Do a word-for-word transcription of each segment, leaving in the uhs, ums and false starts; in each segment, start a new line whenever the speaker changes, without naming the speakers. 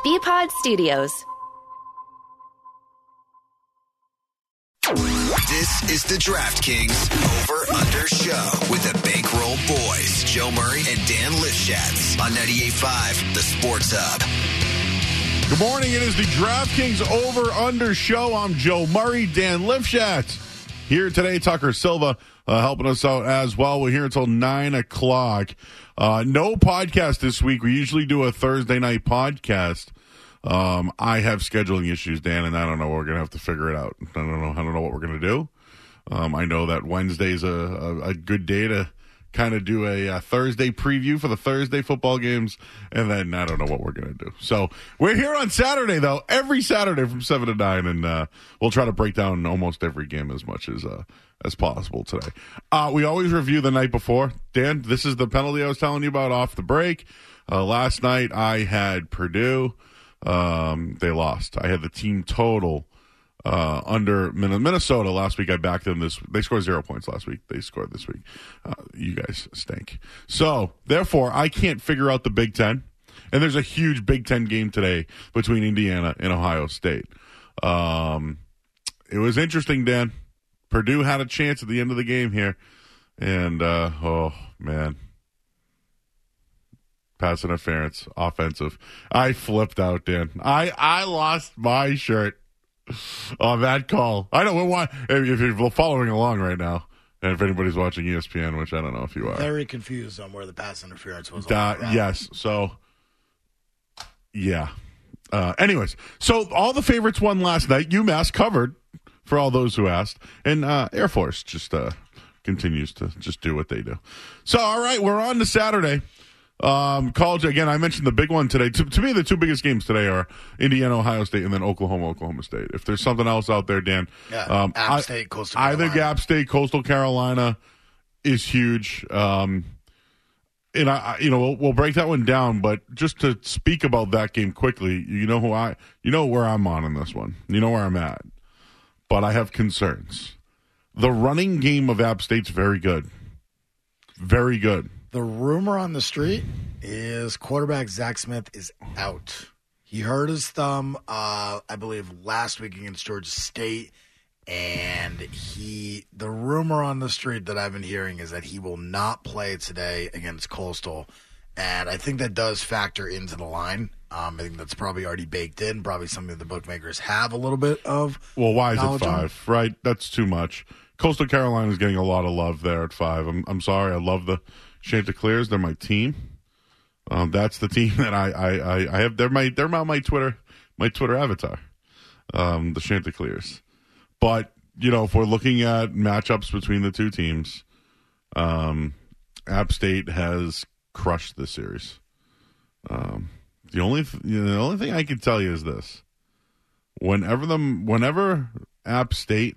B-Pod Studios.
This is the DraftKings Over-Under Show with the Bankroll Boys, Joe Murray and Dan Lifshatz on ninety-eight point five, The Sports Hub.
Good morning. It is the DraftKings Over-Under Show. I'm Joe Murray, Dan Lifshatz. Here today, Tucker Silva uh, helping us out as well. We're here until nine o'clock. Uh, no podcast this week. We usually do a Thursday night podcast. Um, I have scheduling issues, Dan, and I don't know. We're going to have to figure it out. I don't know. I don't know what we're going to do. Um, I know that Wednesday's a, a, a good day to kind of do a, a Thursday preview for the Thursday football games, and then I don't know what we're going to do. So we're here on Saturday, though, every Saturday from seven to nine, and uh, we'll try to break down almost every game as much as uh, as possible today. Uh, we always review the night before. Dan, this is the penalty I was telling you about off the break. Uh, last night I had Purdue. Um, they lost. I had the team total uh, under Minnesota last week. I backed them this. They scored zero points last week. They scored this week. Uh, you guys stink. So therefore, I can't figure out the Big Ten. And there's a huge Big Ten game today between Indiana and Ohio State. Um, it was interesting, Dan. Purdue had a chance at the end of the game here, and uh, oh man. Pass interference, offensive. I flipped out, Dan. I, I lost my shirt on that call. I know what if you're following along right now, and if anybody's watching E S P N, which I don't know if you are.
Very confused on where the pass interference was.
Uh, yes. So, yeah. Uh, anyways, so all the favorites won last night. UMass covered for all those who asked, and uh, Air Force just uh, continues to just do what they do. So, all right, we're on to Saturday. Um, college, again, I mentioned the big one today. To, to me, the two biggest games today are Indiana, Ohio State, and then Oklahoma, Oklahoma State. If there's something else out there, Dan.
Yeah,
um,
App
I,
State, Coastal Carolina.
I think App State, Coastal Carolina is huge. Um, and, I, you know, we'll, we'll break that one down, but just to speak about that game quickly, you know who I, you know where I'm on in this one. You know where I'm at. But I have concerns. The running game of App State's very good. Very good.
The rumor on the street is quarterback Zach Smith is out. He hurt his thumb, uh, I believe, last week against Georgia State, and he. The rumor on the street that I've been hearing is that he will not play today against Coastal, and I think that does factor into the line. Um, I think that's probably already baked in, probably something the bookmakers have a little bit of.
Well, why is it five?
On.
Right, that's too much. Coastal Carolina is getting a lot of love there at five. I'm, I'm sorry, I love the Chanticleers. They're my team. Um, that's the team that I, I, I, I have. They're my they're my, my Twitter my Twitter avatar. Um, the Chanticleers. But you know, if we're looking at matchups between the two teams, um, App State has crushed this series. Um, the only th- you know, the only thing I can tell you is this: whenever them whenever App State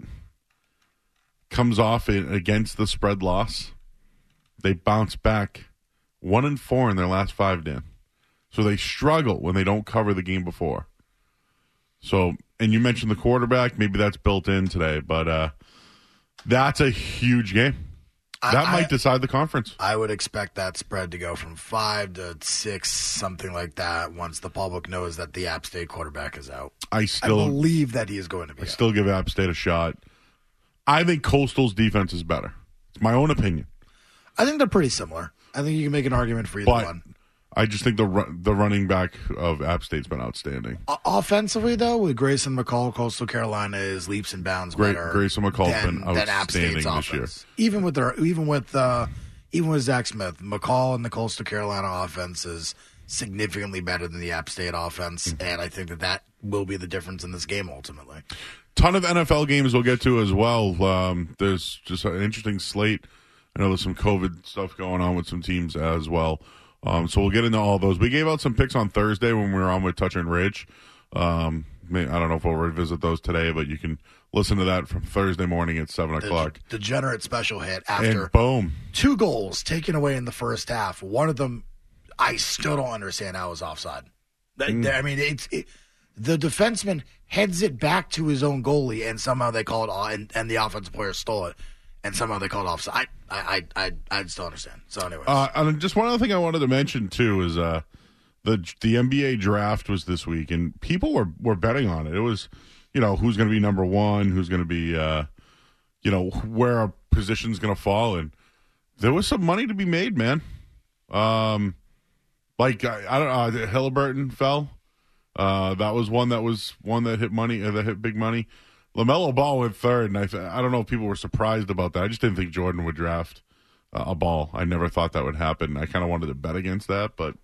comes off it against the spread loss, they bounce back one and four in their last five, Dan. So they struggle when they don't cover the game before. So, and you mentioned the quarterback. Maybe that's built in today, but uh, that's a huge game. That I, might I, decide the conference.
I would expect that spread to go from five to six, something like that, once the public knows that the App State quarterback is out.
I still
I believe that he is going to be
I
out.
still give App State a shot. I think Coastal's defense is better. It's my own opinion.
I think they're pretty similar. I think you can make an argument for either
but
one.
I just think the run, the running back of App State's been outstanding.
O- offensively, though, with Grayson McCall, Coastal Carolina is leaps and bounds
Great,
better.
Grayson McCall's
than,
been
than App
outstanding
State's
this
offense.
year.
Even with their, even with uh, even with Zach Smith, McCall and the Coastal Carolina offense is significantly better than the App State offense, mm-hmm. and I think that that will be the difference in this game ultimately.
Ton of N F L games we'll get to as well. Um, there's just an interesting slate. I know there's some COVID stuff going on with some teams as well. Um, so we'll get into all those. We gave out some picks on Thursday when we were on with Touch and Ridge. Um, I don't know if we'll revisit those today, but you can listen to that from Thursday morning at seven o'clock.
The Degenerate special hit after
and boom.
two goals taken away in the first half. One of them, I still don't understand how it was offside. Mm. I mean, it's it, the defenseman heads it back to his own goalie, and somehow they call it off, and, and the offensive player stole it. And somehow they called offside. I, I, I, I just don't understand. So, anyway,
uh, and just one other thing I wanted to mention too is uh, the the N B A draft was this week, and people were, were betting on it. It was, you know, who's going to be number one, who's going to be, uh, you know, where a position's going to fall, and there was some money to be made, man. Um, like I, I don't know, Halliburton fell. Uh, that was one that was one that hit money, uh, that hit big money. LaMelo Ball went third, and I th- I don't know if people were surprised about that. I just didn't think Jordan would draft uh, a Ball. I never thought that would happen. I kind of wanted to bet against that, but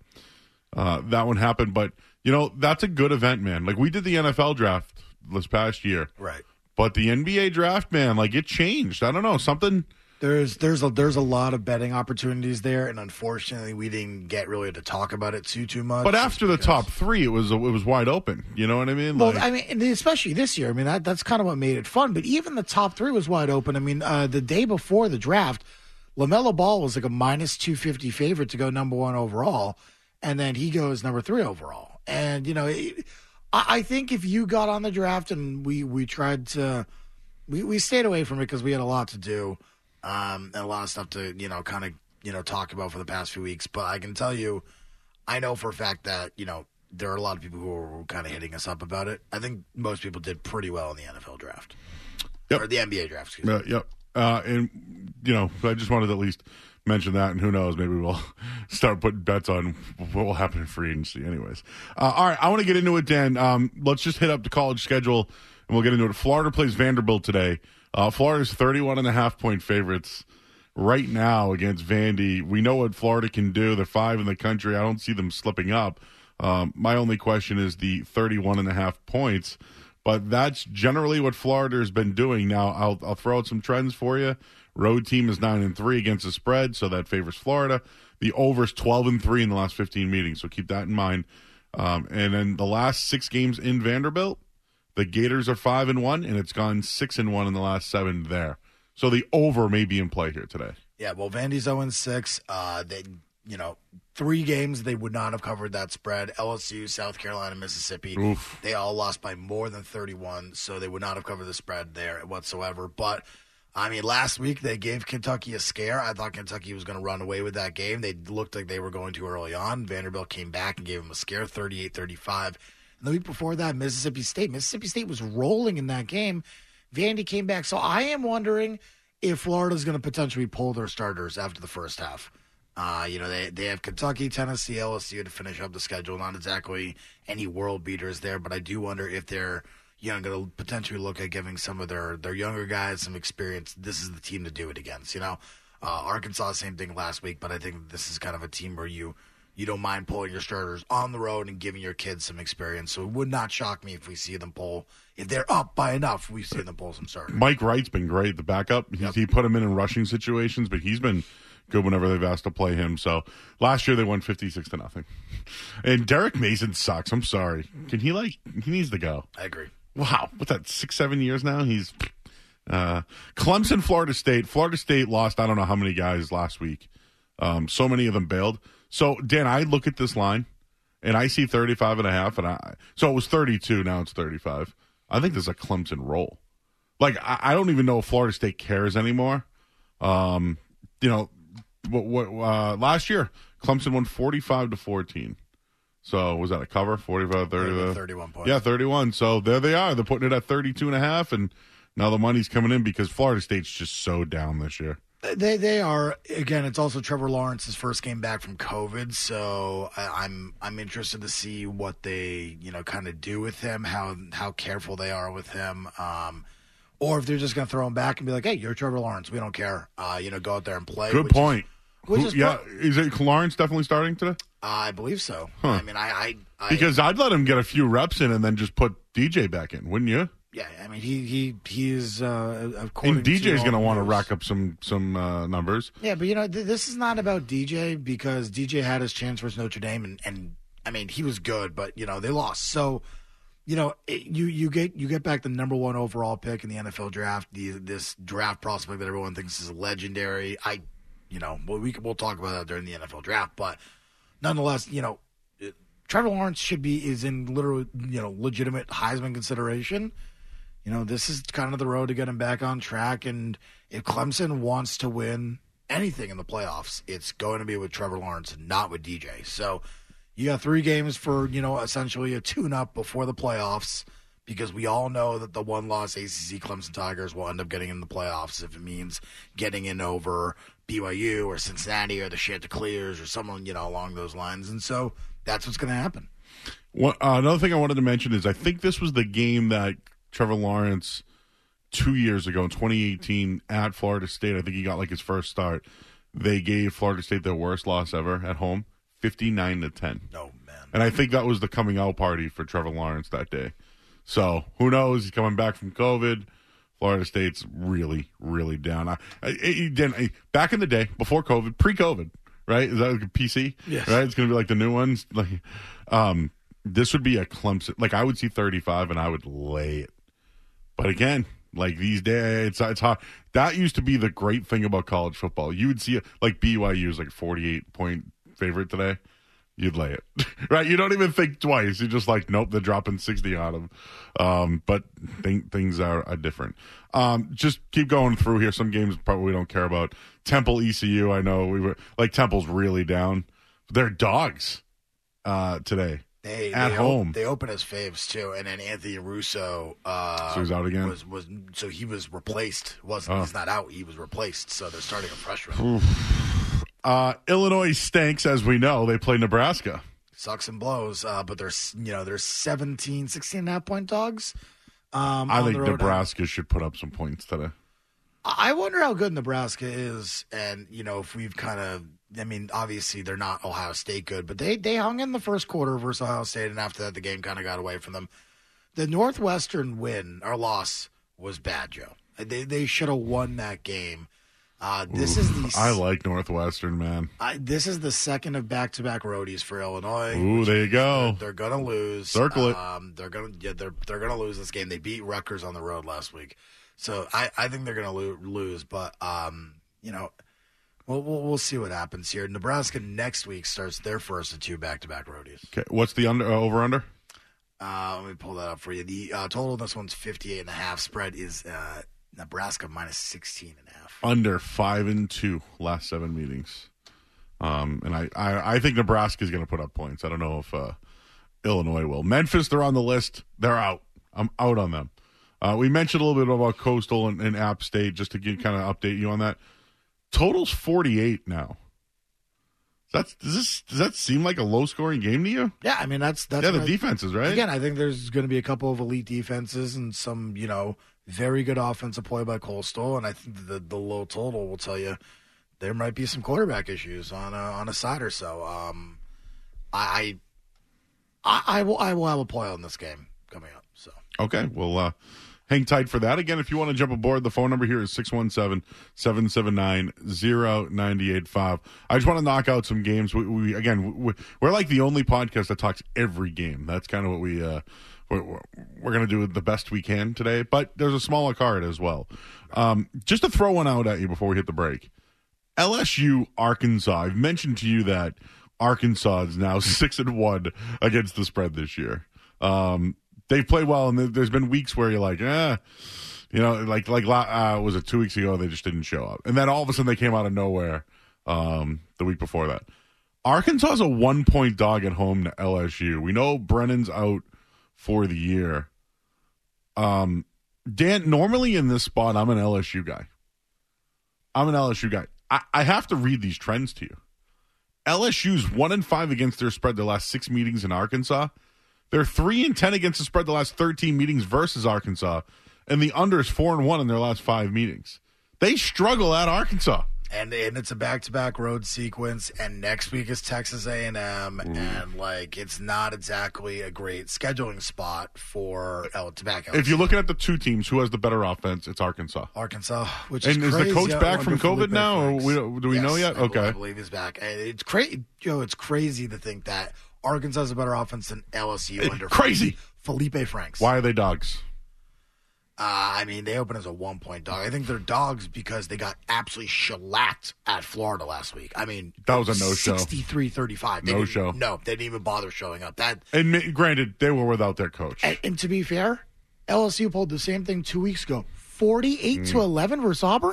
uh, that one happened. But, you know, that's a good event, man. Like, we did the N F L draft this past year.
Right.
But the N B A draft, man, like, it changed. I don't know, something...
There's there's a there's a lot of betting opportunities there, and unfortunately, we didn't get really to talk about it too too much.
But after the top three, it was it was wide open. You know what I mean?
Well,
like,
I mean, and especially this year. I mean, that that's kind of what made it fun. But even the top three was wide open. I mean, uh, the day before the draft, LaMelo Ball was like a minus two fifty favorite to go number one overall, and then he goes number three overall. And you know, it, I, I think if you got on the draft and we we tried to, we we stayed away from it because we had a lot to do. Um, and a lot of stuff to, you know, kind of, you know, talk about for the past few weeks. But I can tell you, I know for a fact that, you know, there are a lot of people who are kind of hitting us up about it. I think most people did pretty well in the N F L draft.
Yep.
Or the N B A draft, excuse me.
Uh, yep. Uh, and, you know, I just wanted to at least mention that, and who knows, maybe we'll start putting bets on what will happen in free agency anyways. Uh, all right, I want to get into it, Dan. Um, let's just hit up the college schedule, and we'll get into it. Florida plays Vanderbilt today. Uh, Florida's thirty-one and a half point favorites right now against Vandy. We know what Florida can do. They're five in the country. I don't see them slipping up. Um, my only question is the thirty-one and a half points, but that's generally what Florida has been doing. Now, I'll, I'll throw out some trends for you. Road team is nine and three against the spread, so that favors Florida. The over's twelve and three in the last fifteen meetings, so keep that in mind. Um, and then the last six games in Vanderbilt, the Gators are five and one, and it's gone six and one in the last seven there. So the over may be in play here today.
Yeah, well, Vandy's zero and six. Uh, they, you know, three games they would not have covered that spread. L S U, South Carolina, Mississippi.
Oof.
They all lost by more than thirty-one, so they would not have covered the spread there whatsoever. But I mean, last week they gave Kentucky a scare. I thought Kentucky was going to run away with that game. They looked like they were going too early on. Vanderbilt came back and gave them a scare, thirty-eight thirty-five. And the week before that, Mississippi State. Mississippi State was rolling in that game. Vandy came back. So I am wondering if Florida's going to potentially pull their starters after the first half. Uh, you know, they they have Kentucky, Tennessee, L S U to finish up the schedule. Not exactly any world beaters there, but I do wonder if they're, you know, going to potentially look at giving some of their, their younger guys some experience. This is the team to do it against, you know. Uh, Arkansas, same thing last week, but I think this is kind of a team where you you don't mind pulling your starters on the road and giving your kids some experience. So it would not shock me if we see them pull, if they're up by enough, we see them pull some starters.
Mike Wright's been great, the backup. He's,
Yep.
He put him in in rushing situations, but he's been good whenever they've asked to play him. So last year they won fifty-six to nothing. And Derek Mason sucks. I'm sorry. Can he, like, he needs to go.
I agree.
Wow. What's that, six, seven years now? He's uh, Clemson, Florida State. Florida State lost I don't know how many guys last week. Um, so many of them bailed. So, Dan, I look at this line, and I see thirty-five and a half, and I so it was thirty-two, now it's thirty-five. I think there's a Clemson roll. Like, I, I don't even know if Florida State cares anymore. Um, you know, what, what uh, last year, Clemson won forty-five to fourteen. So, was that a cover? forty-five, thirty?
thirty-one points.
Yeah, thirty-one. So, there they are. They're putting it at thirty-two and a half, and now the money's coming in because Florida State's just so down this year.
They they are. Again, it's also Trevor Lawrence's first game back from COVID, so I, I'm I'm interested to see what they you know kind of do with him, how how careful they are with him, um, or if they're just going to throw him back and be like, hey, you're Trevor Lawrence, we don't care, uh, you know, go out there and play.
Good
which
point.
Is, which
Who,
is
yeah,
pro-
is it Lawrence definitely starting today?
I believe so.
Huh.
I mean, I, I, I
Because I'd let him get a few reps in and then just put D J back in, wouldn't you?
yeah, I mean, he he he is. Uh, according
And D J's
going to
want to rack up some some uh, numbers.
Yeah, but you know, th- this is not about D J because D J had his chance versus Notre Dame, and, and I mean, he was good, but you know, they lost. So, you know, it, you you get you get back the number one overall pick in the N F L draft, the this draft prospect that everyone thinks is legendary. I, you know, well, we we'll talk about that during the N F L draft, but nonetheless, you know, Trevor Lawrence should be is in literal, you know, legitimate Heisman consideration. You know, this is kind of the road to get him back on track. And if Clemson wants to win anything in the playoffs, it's going to be with Trevor Lawrence and not with D J. So, You got three games for, you know, essentially a tune-up before the playoffs, because we all know that the one-loss A C C Clemson Tigers will end up getting in the playoffs if it means getting in over B Y U or Cincinnati or the Chanticleers or someone, you know, along those lines. And so that's what's going to happen.
Well, uh, another thing I wanted to mention is I think this was the game that Trevor Lawrence two years ago in twenty eighteen at Florida State, I think he got like his first start. They gave Florida State their worst loss ever at home, fifty-nine to ten.
Oh, man.
And I think that was the coming out party for Trevor Lawrence that day. So who knows? He's coming back from COVID. Florida State's really, really down. I, I, I, back in the day, before COVID, pre-COVID, right? Is that like a P C?
Yes.
Right? It's going to be like the new ones. Like, um, this would be a Clemson. Like, I would see thirty-five and I would lay it. But again, like these days, it's, it's hard. That used to be the great thing about college football. You would see it, like B Y U is like forty-eight point favorite today. You'd lay it, right? You don't even think twice. You're just like, nope, they're dropping sixty on them. Um, but th- things are, are different. Um, just keep going through here. Some games probably we don't care about. Temple, E C U, I know we were like Temple's really down. They're dogs uh, today
They,
at
they
home.
Op- they open as faves too, and then Anthony Russo. Uh,
So he's out again?
Was was so he was replaced. wasn't
Oh.
He's not out. He was replaced. So they're starting a freshman.
Uh, Illinois stinks, as we know. They play Nebraska.
Sucks and blows, uh, but they're you know they're seventeen, sixteen and a half point dogs. Um,
I
on
think
the road.
Nebraska should put up some points today.
I wonder how good Nebraska is, and you know if we've kind of. I mean, obviously they're not Ohio State good, but they they hung in the first quarter versus Ohio State, and after that the game kind of got away from them. The Northwestern win or loss was bad, Joe. They they should have won that game. Uh, this
Oof,
is the
I like Northwestern, man.
I, this is the second of back to back roadies for Illinois.
Ooh, there you go.
They're, they're gonna lose.
Circle it.
Um, they're gonna yeah, they're they're gonna lose this game. They beat Rutgers on the road last week, so I, I think they're gonna lo- lose. But um, you know, we'll, we'll we'll see what happens here. Nebraska next week starts their first of two back to back roadies.
Okay, what's the under uh, over under?
Uh, let me pull that up for you. The uh, total of this one's fifty-eight and a half. Spread is uh, Nebraska minus sixteen and a half.
Under five and two last seven meetings. Um, and I, I, I think Nebraska is going to put up points. I don't know if uh, Illinois will. Memphis, they're on the list. They're out. I'm out on them. Uh, we mentioned a little bit about Coastal and, and App State, just to get, kind of update you on that. Total's forty-eight now. That's does this does that seem like a low scoring game to you?
Yeah, I mean that's that's
Yeah, the
what I-
defenses, right?
Again, I think there's going to be a couple of elite defenses and some, you know, very good offensive play by Coastal, and I think the the low total will tell you there might be some quarterback issues on a, on a side or so. Um, I, I I will I will have a play on this game coming up. So
Okay, well, uh, hang tight for that. Again, if you want to jump aboard, the phone number here is six one seven, seven seven nine, zero nine eight five. I just want to knock out some games. We, we Again, we, we're like the only podcast that talks every game. That's kind of what we, uh, we're, we're going to do the best we can today, but there's a smaller card as well. Um, just to throw one out at you before we hit the break. L S U, Arkansas. I've mentioned to you that Arkansas is now six and one against the spread this year. Um, They've played well, and there's been weeks where you're like, eh, you know, like like uh, was it two weeks ago? They just didn't show up, and then all of a sudden they came out of nowhere um, the week before that. Arkansas is a one point dog at home to L S U. We know Brennan's out for the year. Um, Dan, normally in this spot, I'm an L S U guy. I'm an L S U guy. I, I have to read these trends to you. L S U's one and five against their spread the last six meetings in Arkansas. They're three and ten against the spread the last thirteen meetings versus Arkansas, and the under is four and one in their last five meetings. They struggle at Arkansas,
and and it's a back to back road sequence, and next week is Texas A and M, and like it's not exactly a great scheduling spot for L to back.
If you're looking at the two teams, who has the better offense? It's Arkansas.
Arkansas, which
and
is
is
crazy.
the coach
I
back from
wonder
COVID
Felipe
now, or
Franks.
we, do we
Yes,
know yet?
I,
Okay,
I believe he's back. And it's crazy, Joe. It's crazy to think that Arkansas has a better offense than L S U under
crazy
Felipe Franks.
Why are they dogs?
Uh, I mean, they open as a one-point dog. I think they're dogs because they got absolutely shellacked at Florida last week. I mean,
that was a no-show.
sixty-three thirty-five.
No show.
No, they didn't even bother showing up. That
And granted, they were without their coach.
And, and to be fair, L S U pulled the same thing two weeks ago. forty-eight to eleven versus Auburn.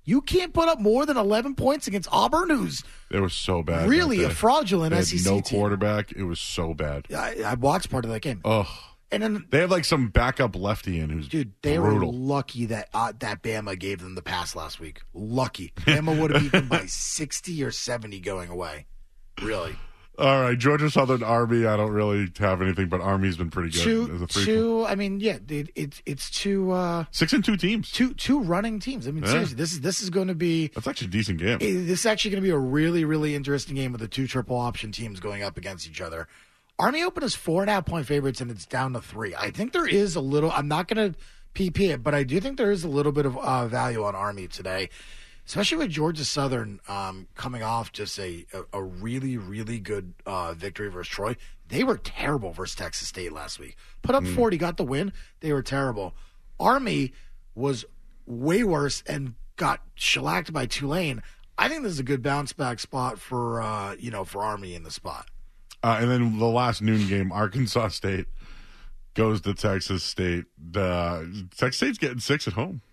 You can't put up more than eleven points against Auburn, who's
It was so bad.
really
that
a
day.
fraudulent
They had
S E C
no
team.
quarterback. It was so bad.
I, I watched part of that game.
Ugh.
And then,
They have like some backup lefty in who's
dude, they
brutal.
were lucky that uh, that Bama gave them the pass last week. Lucky. Bama would have beat them by sixty or seventy going away. Really.
All right, Georgia Southern Army. I don't really have anything, but Army's been pretty good
Two,
as a three.
two. I mean, yeah, it, it, it's two, uh,
Six and two teams.
two, two running teams. I mean,
Yeah.
seriously, this is this is going to be
That's actually a decent game.
this is actually going to be a really, really interesting game with the two triple option teams going up against each other. Army opened as four and a half point favorites, and it's down to three. I think there is a little. I'm not going to P P it, but I do think there is a little bit of uh, value on Army today, especially with Georgia Southern um, coming off just a, a, a really, really good uh, victory versus Troy. They were terrible versus Texas State last week. Put up forty, got the win. They were terrible. Army was way worse and got shellacked by Tulane. I think this is a good bounce back spot for uh, you know for Army in the spot.
Uh, and then the last noon game, Arkansas State goes to Texas State. The Texas State's getting six at home.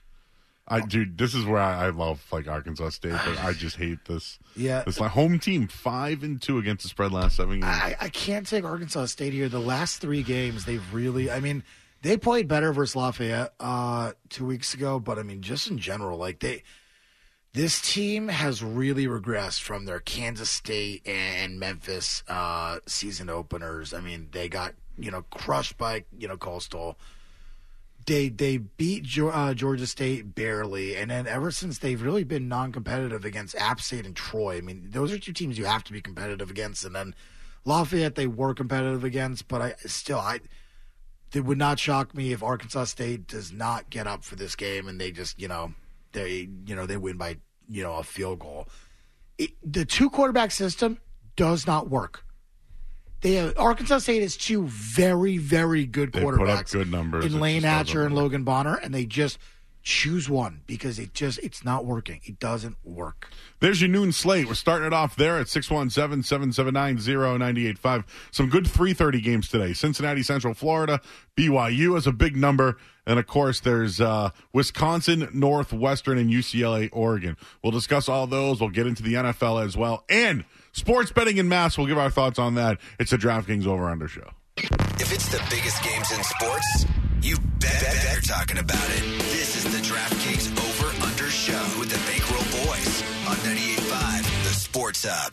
I dude, this is where I, I love like Arkansas State, but I just hate this.
Yeah.
This like home team five and two against the spread last seven games.
I, I can't take Arkansas State here. The last three games, they've really, I mean, they played better versus Lafayette uh, two weeks ago, but I mean, just in general, like they, this team has really regressed from their Kansas State and Memphis uh, season openers. I mean, they got, you know, crushed by, you know, Coastal. They they beat Ge- uh, Georgia State barely, and then ever since they've really been non-competitive against App State and Troy. I mean, those are two teams you have to be competitive against. And then Lafayette they were competitive against, but I still I it would not shock me if Arkansas State does not get up for this game and they just you know they you know they win by you know a field goal. It, the two quarterback system does not work. They have, Arkansas State has two very, very good
They
quarterbacks
put up good numbers.
in
It
Lane
just doesn't
Hatcher and
work.
Logan Bonner, and they just choose one because it just it's not working. It doesn't work.
There's your noon slate. We're starting it off there at six one seven, seven seven nine, zero nine eight five. Some good three thirty games today. Cincinnati, Central Florida, B Y U as a big number. And, of course, there's uh, Wisconsin, Northwestern, and U C L A, Oregon. We'll discuss all those. We'll get into the N F L as well. And sports betting in mass. We'll give our thoughts on that. It's a DraftKings Over-Under show.
If it's the biggest games in sports, you bet, bet they're talking about it. This is the DraftKings Over-Under show with the Bankroll Boys on ninety-eight point five, the Sports Hub.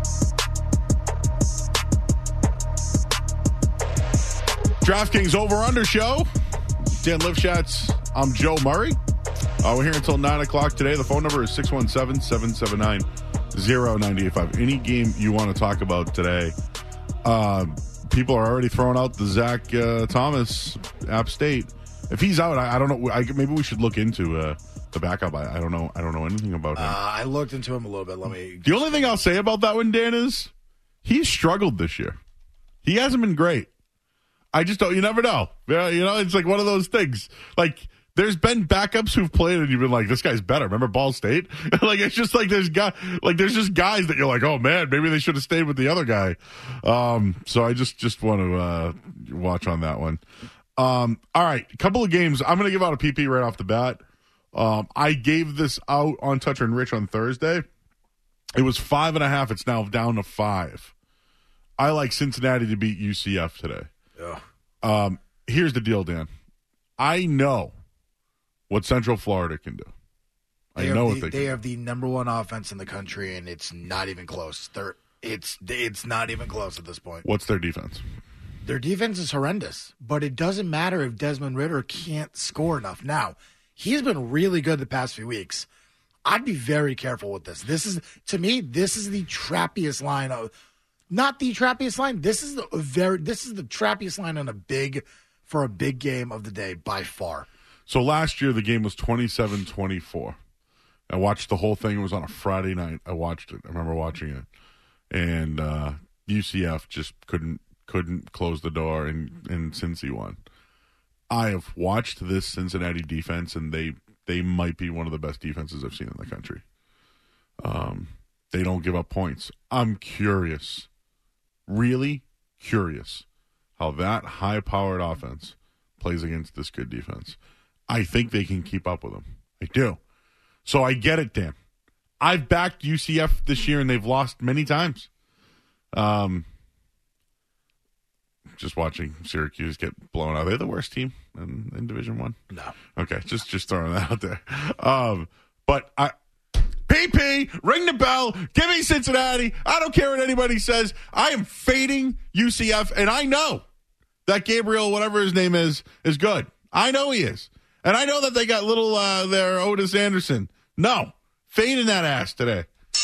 DraftKings Over-Under show. Dan Lifshatz. I'm Joe Murray. Uh, we're here until nine o'clock today. The phone number is six one seven, seven seven nine, zero nine eight five. Any game you want to talk about today, uh, people are already throwing out the Zach uh, Thomas, App State. If he's out, I, I don't know. I, maybe we should look into uh, the backup. I, I don't know. I don't know anything about him.
Uh, I looked into him a little bit. Let me.
The only thing I'll say about that one, Dan, is he's struggled this year. He hasn't been great. I just don't. You never know. You know, it's like one of those things. Like there's been backups who've played, and you've been like, "This guy's better." Remember Ball State? Like it's just like there's guy, like there's just guys that you're like, "Oh man, maybe they should have stayed with the other guy." Um, so I just just want to uh, watch on that one. Um, all right, a couple of games. I'm going to give out a P P right off the bat. Um, I gave this out on Toucher and Rich on Thursday. It was five and a half. It's now down to five. I like Cincinnati to beat U C F today.
Ugh.
Um, here's the deal, Dan. I know what Central Florida can do. I
They
know
have
what
the,
they,
they
can
have the number one offense in the country, and it's not even close. They're it's it's not even close at this point.
do. What's their defense?
Their defense is horrendous, but it doesn't matter if Desmond Ridder can't score enough. Now, he's been really good the past few weeks. I'd be very careful with this. This is, to me, this is the trappiest line of, not the trappiest line. This is the very, this is the trappiest line on a big, for a big game of the day by far.
So last year the game was twenty-seven twenty-four. I watched the whole thing. It was on a Friday night. I watched it. I remember watching it. And uh, U C F just couldn't couldn't close the door, and, and Cincy won. I have watched this Cincinnati defense, and they they might be one of the best defenses I've seen in the country. Um, they don't give up points. I'm curious, really curious, how that high-powered offense plays against this good defense. I think they can keep up with them. I do. So I get it, Dan. I've backed U C F this year, and they've lost many times. Um, just watching Syracuse get blown out. They're the worst team in, in Division One.
No.
Okay, just just throwing that out there. Um, but I, P P, ring the bell. Give me Cincinnati. I don't care what anybody says. I am fading U C F, and I know that Gabriel, whatever his name is, is good. I know he is, and I know that they got little uh, their Otis Anderson. No. Fading that ass today.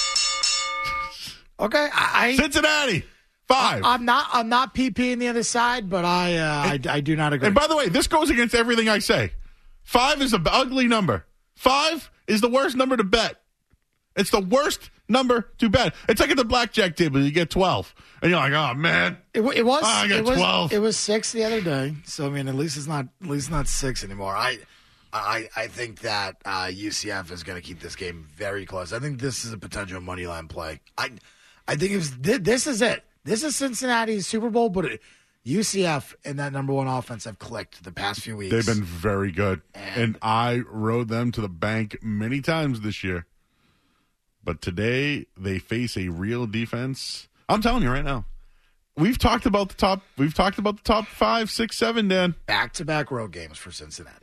Okay, I
Cincinnati five.
I, I'm not. I'm not P P in the other side, but I, uh,
and,
I, I do not agree.
And by the way, this goes against everything I say. Five is an ugly number. Five is the worst number to bet. It's the worst number to bet. It's like at the blackjack table, you get twelve, and you're like, oh man,
it, it was.
Oh, I got
it was,
twelve.
It was six the other day, so I mean, at least it's not. At least not six anymore. I. I, I think that uh, U C F is going to keep this game very close. I think this is a potential money line play. I I think it's, this is it. This is Cincinnati's Super Bowl, but it, U C F and that number one offense have clicked the past few weeks.
They've been very good, and, and I rode them to the bank many times this year. But today they face a real defense. I'm telling you right now. We've talked about the top. We've talked about the top five, six, seven. Dan,
back-to-back road games for Cincinnati.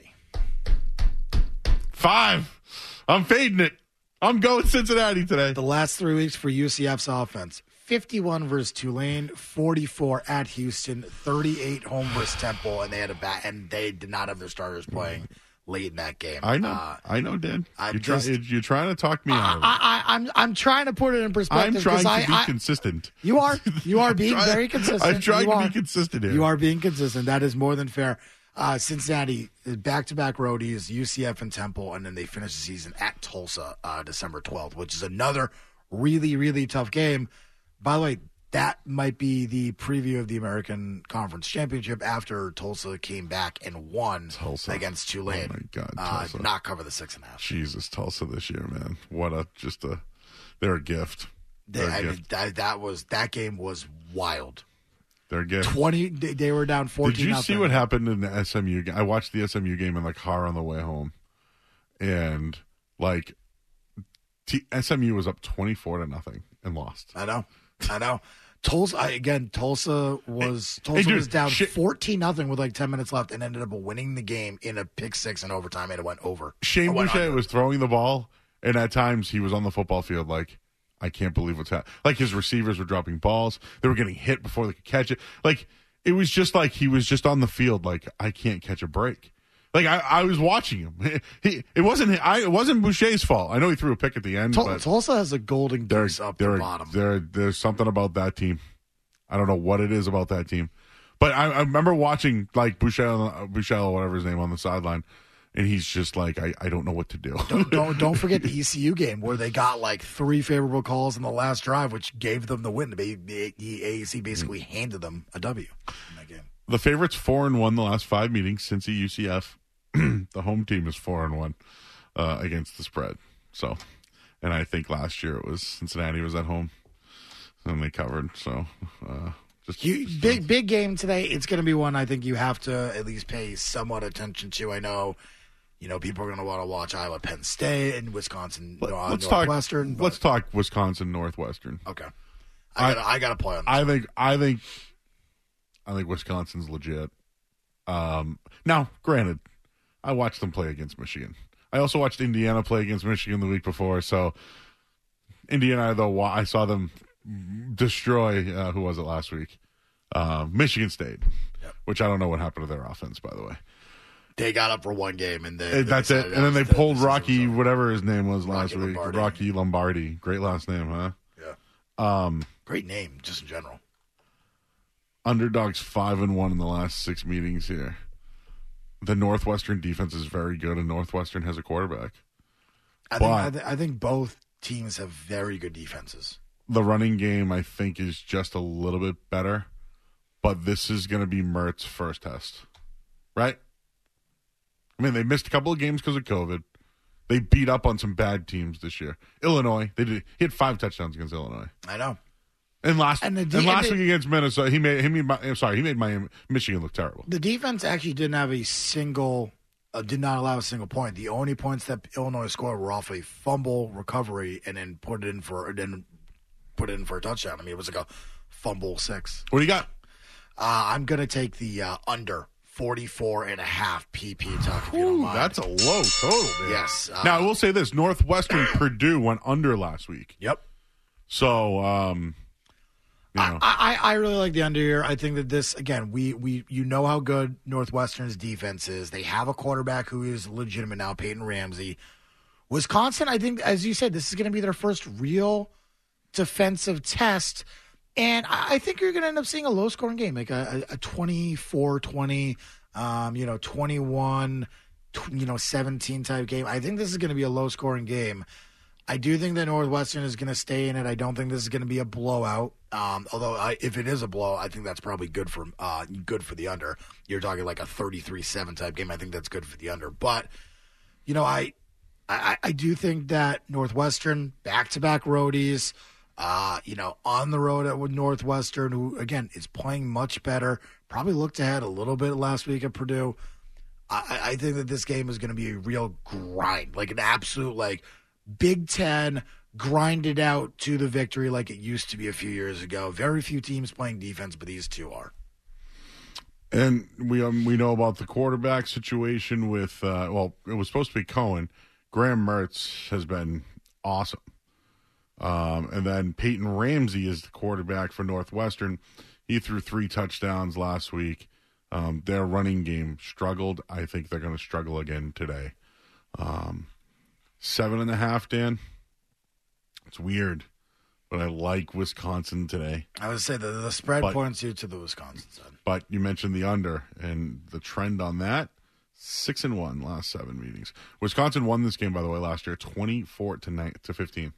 Five. I'm fading it. I'm going Cincinnati today.
The last three weeks for U C F's offense. fifty-one versus Tulane, forty-four at Houston, thirty-eight home versus Temple, and they had a bat, and they did not have their starters playing late in that game.
I know.
Uh,
I know, Dan.
I'm
You're, try,
just,
you're trying to talk me
I,
out of it.
I, I, I'm I'm trying to put it in perspective.
I'm trying to
I,
be
I,
consistent.
You are. You are being
trying,
very consistent.
I'm trying
you
to
are,
be consistent here.
You are being consistent. That is more than fair. Uh, Cincinnati, back-to-back roadies, U C F and Temple, and then they finish the season at Tulsa uh, December twelfth, which is another really, really tough game. By the way, that might be the preview of the American Conference Championship after Tulsa came back and won
Tulsa.
against Tulane.
Oh, my God,
uh,
Tulsa.
Did not cover the six and a half.
Jesus, Tulsa this year, man. What a, just a, they're a gift.
They,
They're a
I
gift.
mean, that, that, was, that game was wild.
They're a gift.
twenty, they, they were down fourteen.
Did you
nothing.
see what happened in the S M U game? I watched the S M U game in the car on the way home, and like T- S M U was up twenty-four to nothing and lost.
I know, I know. Tulsa I, again. Tulsa was
Hey,
Tulsa
dude,
was down
shit.
fourteen nothing with like ten minutes left, and ended up winning the game in a pick six in overtime, and it went over.
Shane
It went
Boucher
under.
was throwing the ball, and at times he was on the football field like, I can't believe what's happening. Like his receivers were dropping balls, they were getting hit before they could catch it. Like it was just like he was just on the field, like I can't catch a break. Like I, I was watching him. He, it wasn't. I, it wasn't Boucher's fault. I know he threw a pick at the end.
Tul-
but
Tulsa has a golden
there,
goose up
there,
the bottom.
There, there's something about that team. I don't know what it is about that team, but I, I remember watching like Boucher, Boucher, or whatever his name, on the sideline, and he's just like, I, I don't know what to do.
don't, don't don't forget the E C U game where they got like three favorable calls in the last drive, which gave them the win. The the A A C basically handed them a W in that game.
The favorites four and one the last five meetings since the U C F. The home team is four and one uh, against the spread. So, and I think last year it was Cincinnati was at home and they covered. So, uh, just,
You,
just
big big game today. It's going to be one I think you have to at least pay somewhat attention to. I know, you know, people are going to want to watch Iowa, Penn State, and Wisconsin,
Let,
uh,
let's talk.
Northwestern. but-
Let's talk Wisconsin Northwestern.
Okay, I got I got to play on. This.
I think. I think. I think Wisconsin's legit. Um, now, granted, I watched them play against Michigan. I also watched Indiana play against Michigan the week before. So, Indiana, though, I saw them destroy. Uh, who was it last week? Uh, Michigan State,
Yep.
which I don't know what happened to their offense, by the way.
They got up for one game and they,
And
they
that's it.
decided
And then
that
they
was the-
pulled
the season
Rocky,
was over.
whatever his name was last
Rocky
week.
Lombardi.
Rocky Lombardi. Great last name, huh?
Yeah,
Um,
great name just in general.
Underdogs five and one in the last six meetings here. The Northwestern defense is very good, and Northwestern has a quarterback.
I
But-
think I, th- I think both teams have very good defenses.
The running game, I think, is just a little bit better, but this is going to be Mertz's first test, right? I mean, they missed a couple of games because of COVID. They beat up on some bad teams this year. Illinois, they did. He had five touchdowns against Illinois.
I know.
And last
And
and,
the de-
last
and the-
week against Minnesota, he made he made. I'm sorry, he made Miami, Michigan look terrible.
The defense actually didn't have a single uh, did not allow a single point. The only points that Illinois scored were off a fumble recovery and then put it in for then put it in for a touchdown. I mean, it was like a fumble six.
What do you got?
Uh, I'm going to take the uh, under forty-four and a half P P, Tuck, if you don't mind.
That's a low total, man.
Yes. Uh,
now, I will say this. Northwestern Purdue went under last week.
Yep.
So, um, you know.
I, I, I really like the under here. I think that this, again, we, we you know how good Northwestern's defense is. They have a quarterback who is legitimate now, Peyton Ramsey. Wisconsin, I think, as you said, this is going to be their first real defensive test. And I think you're going to end up seeing a low-scoring game, like a, a twenty-four twenty, um, you know, twenty-one, you know, seventeen type game. I think this is going to be a low-scoring game. I do think that Northwestern is going to stay in it. I don't think this is going to be a blowout. Um, although I, if it is a blowout, I think that's probably good for uh, good for the under. You're talking like a thirty-three seven type game. I think that's good for the under. But, you know, I I, I do think that Northwestern, back-to-back roadies, Uh, you know, on the road at Northwestern, who, again, is playing much better, probably looked ahead a little bit last week at Purdue. I, I think that this game is going to be a real grind, like an absolute, like, Big Ten grinded out to the victory like it used to be a few years ago. Very few teams playing defense, but these two are.
And we um, we know about the quarterback situation with, uh, well, it was supposed to be Cohen. Graham Mertz has been awesome. Um, and then Peyton Ramsey is the quarterback for Northwestern. He threw three touchdowns last week. Um, their running game struggled. I think they're going to struggle again today. Um, seven and a half, Dan. It's weird, but I like Wisconsin today.
I would say that the spread
but,
points you to the Wisconsin side.
But you mentioned the under, and the trend on that, six and one last seven meetings. Wisconsin won this game, by the way, last year, twenty-four to nine to fifteen.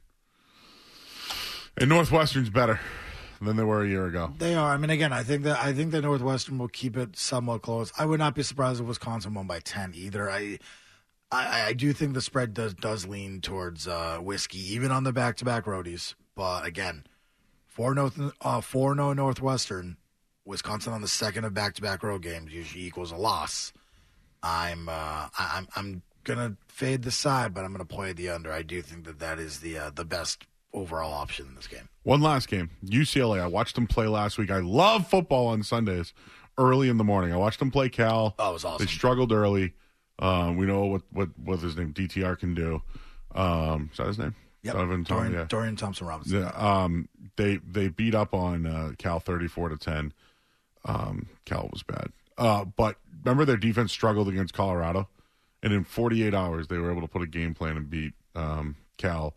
And Northwestern's better than they were a year ago.
They are. I mean, again, I think that I think that Northwestern will keep it somewhat close. I would not be surprised if Wisconsin won by ten either. I, I, I do think the spread does does lean towards uh, whiskey, even on the back to back roadies. But again, four no uh, four no Northwestern, Wisconsin on the second of back to back road games usually equals a loss. I'm uh, I, I'm I'm gonna fade the side, but I'm gonna play the under. I do think that that is the uh, the best overall option in this game.
One last game, U C L A. I watched them play last week. I love football on Sundays, early in the morning. I watched them play Cal.
Oh, it was awesome.
They struggled early. Um, we know what, what, what his name, D T R, can do. Um, is that his name?
Yep.
Donovan Tom-
Dorian,
yeah.
Dorian Thompson-Robinson.
Yeah. Um, they, they beat up on uh, Cal thirty-four to ten. Um, Cal was bad. Uh, but remember their defense struggled against Colorado? And in forty-eight hours, they were able to put a game plan and beat um, Cal.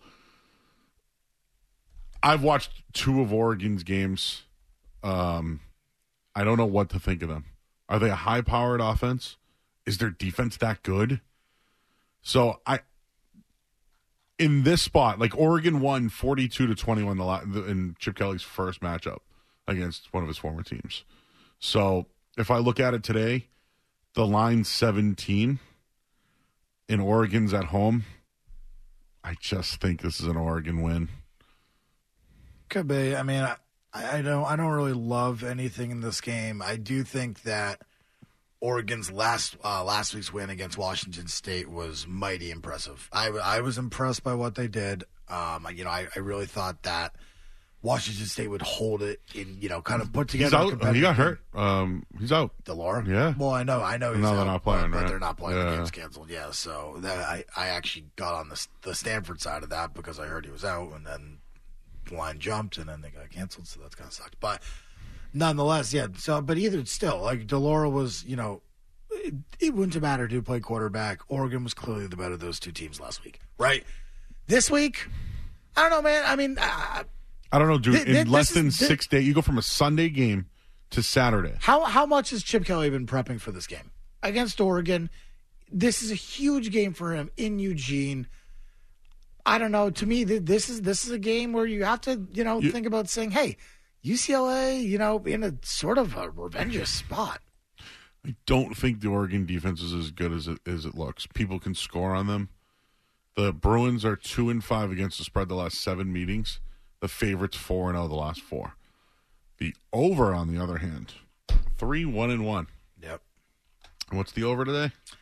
I've watched two of Oregon's games. Um, I don't know what to think of them. Are they a high-powered offense? Is their defense that good? So I, in this spot, like Oregon won forty-two to twenty-one the la- in Chip Kelly's first matchup against one of his former teams. So if I look at it today, the line's seventeen, and Oregon's at home. I just think this is an Oregon win.
Could be. I mean, I, I don't. I don't really love anything in this game. I do think that Oregon's last uh, last week's win against Washington State was mighty impressive. I, I was impressed by what they did. Um, you know, I, I really thought that Washington State would hold it in, you know, kind of put together.
He's out. He got hurt. Um, he's out.
Delora?
Yeah.
Well, I know. I know he's
no,
out.
They're not playing,
but,
right?
but they're not playing.
Yeah.
The game's canceled. Yeah. So that, I, I actually got on the the Stanford side of that because I heard he was out, and then the line jumped, and then they got canceled. So that's kind of sucked. But nonetheless, yeah. So, but either still, like Delora was, you know, it, it wouldn't have mattered who played quarterback. Oregon was clearly the better of those two teams last week, right? This week, I don't know, man. I mean, uh,
I don't know, dude.
Th-
in
th-
less
this
than
is- th-
six days, you go from a Sunday game to Saturday.
how how much has Chip Kelly been prepping for this game against Oregon? This is a huge game for him in Eugene. I don't know. To me, th- this is this is a game where you have to, you know,
You-
think about saying, "Hey, U C L A, you know, in a sort of a revengeous spot."
I don't think the Oregon defense is as good as it, as it looks. People can score on them. The Bruins are two and five against the spread the last seven meetings. The favorites four and zero the last four. The over, on the other hand, three one and one.
Yep.
What's the over today?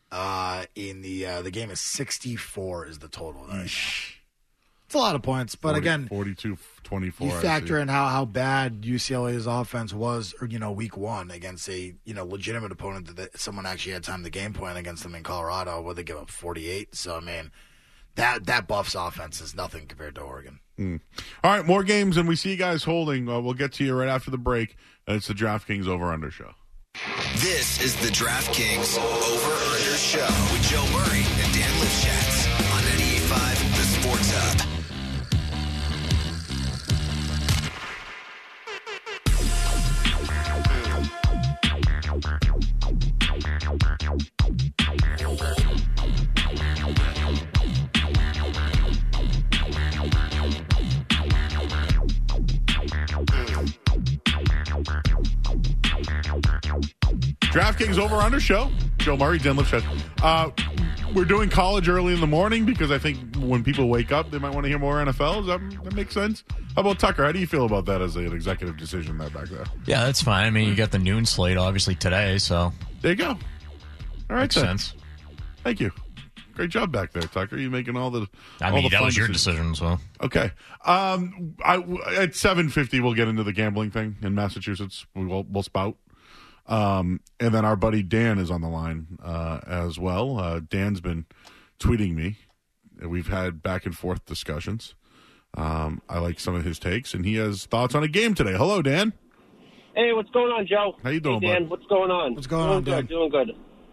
Uh, in the uh, the game is sixty-four is the total. Right now. It's a lot of points, but
forty,
again,
forty-two twenty-four.
you factor in how, how bad U C L A's offense was, or, you know, week one against a, you know, legitimate opponent that someone actually had time to game plan against them in Colorado, where they give up forty-eight. So, I mean, that that Buffs offense is nothing compared to Oregon.
Mm. All right, more games, and we see you guys holding. Uh, we'll get to you right after the break. And it's the DraftKings Over-Under Show.
This is the DraftKings Over-Under Show with Joe Murray and Dan Lipschatz on ninety-eight point five The Sports Hub.
DraftKings Over-Under Show. Joe Murray, Dan Lipschatz. Uh, we're doing college early in the morning because I think when people wake up, they might want to hear more N F L. Does that, that make sense? How about Tucker? How do you feel about that as an executive decision there back there?
Yeah, that's fine. I mean, you got the noon slate, obviously, today, so.
There you go. All right,
Makes
then.
sense.
Thank you. Great job back there, Tucker. You're making all the.
I
all
mean,
the
that
fun
was your
decisions.
decision, so.
Okay. Um, I, at seven fifty, we'll get into the gambling thing in Massachusetts. We will, we'll spout. Um, and then our buddy Dan is on the line uh, as well. Uh, Dan's been tweeting me. We've had back and forth discussions. Um, I like some of his takes, and he has thoughts on a game today. Hello, Dan.
Hey, what's going on, Joe?
How you doing,
hey, Dan?
bud?
What's going on?
What's going
doing
on,
good,
Dan?
Doing good.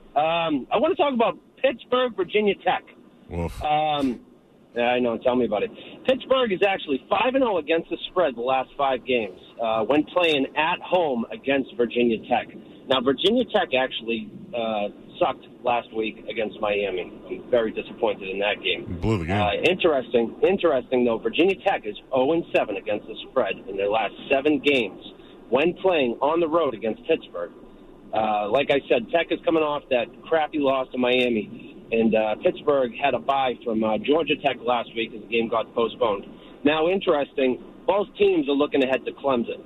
Um, I want to talk about Pittsburgh, Virginia Tech.
Woof.
Um, yeah, I know. Tell me about it. Pittsburgh is actually five and zero against the spread the last five games uh, when playing at home against Virginia Tech. Now, Virginia Tech actually uh, sucked last week against Miami. I'm very disappointed in that game.
Blew the game.
Uh, interesting. Interesting, though. Virginia Tech is zero and seven against the spread in their last seven games when playing on the road against Pittsburgh. Uh, like I said, Tech is coming off that crappy loss to Miami, and uh, Pittsburgh had a bye from uh, Georgia Tech last week as the game got postponed. Now, interesting, both teams are looking ahead to Clemson.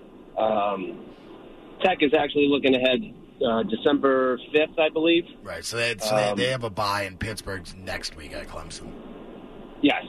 Um, Tech is actually looking ahead uh, December fifth, I believe.
Right, so, they, so
Um,
they, they have a bye in Pittsburgh's next week at Clemson.
Yes.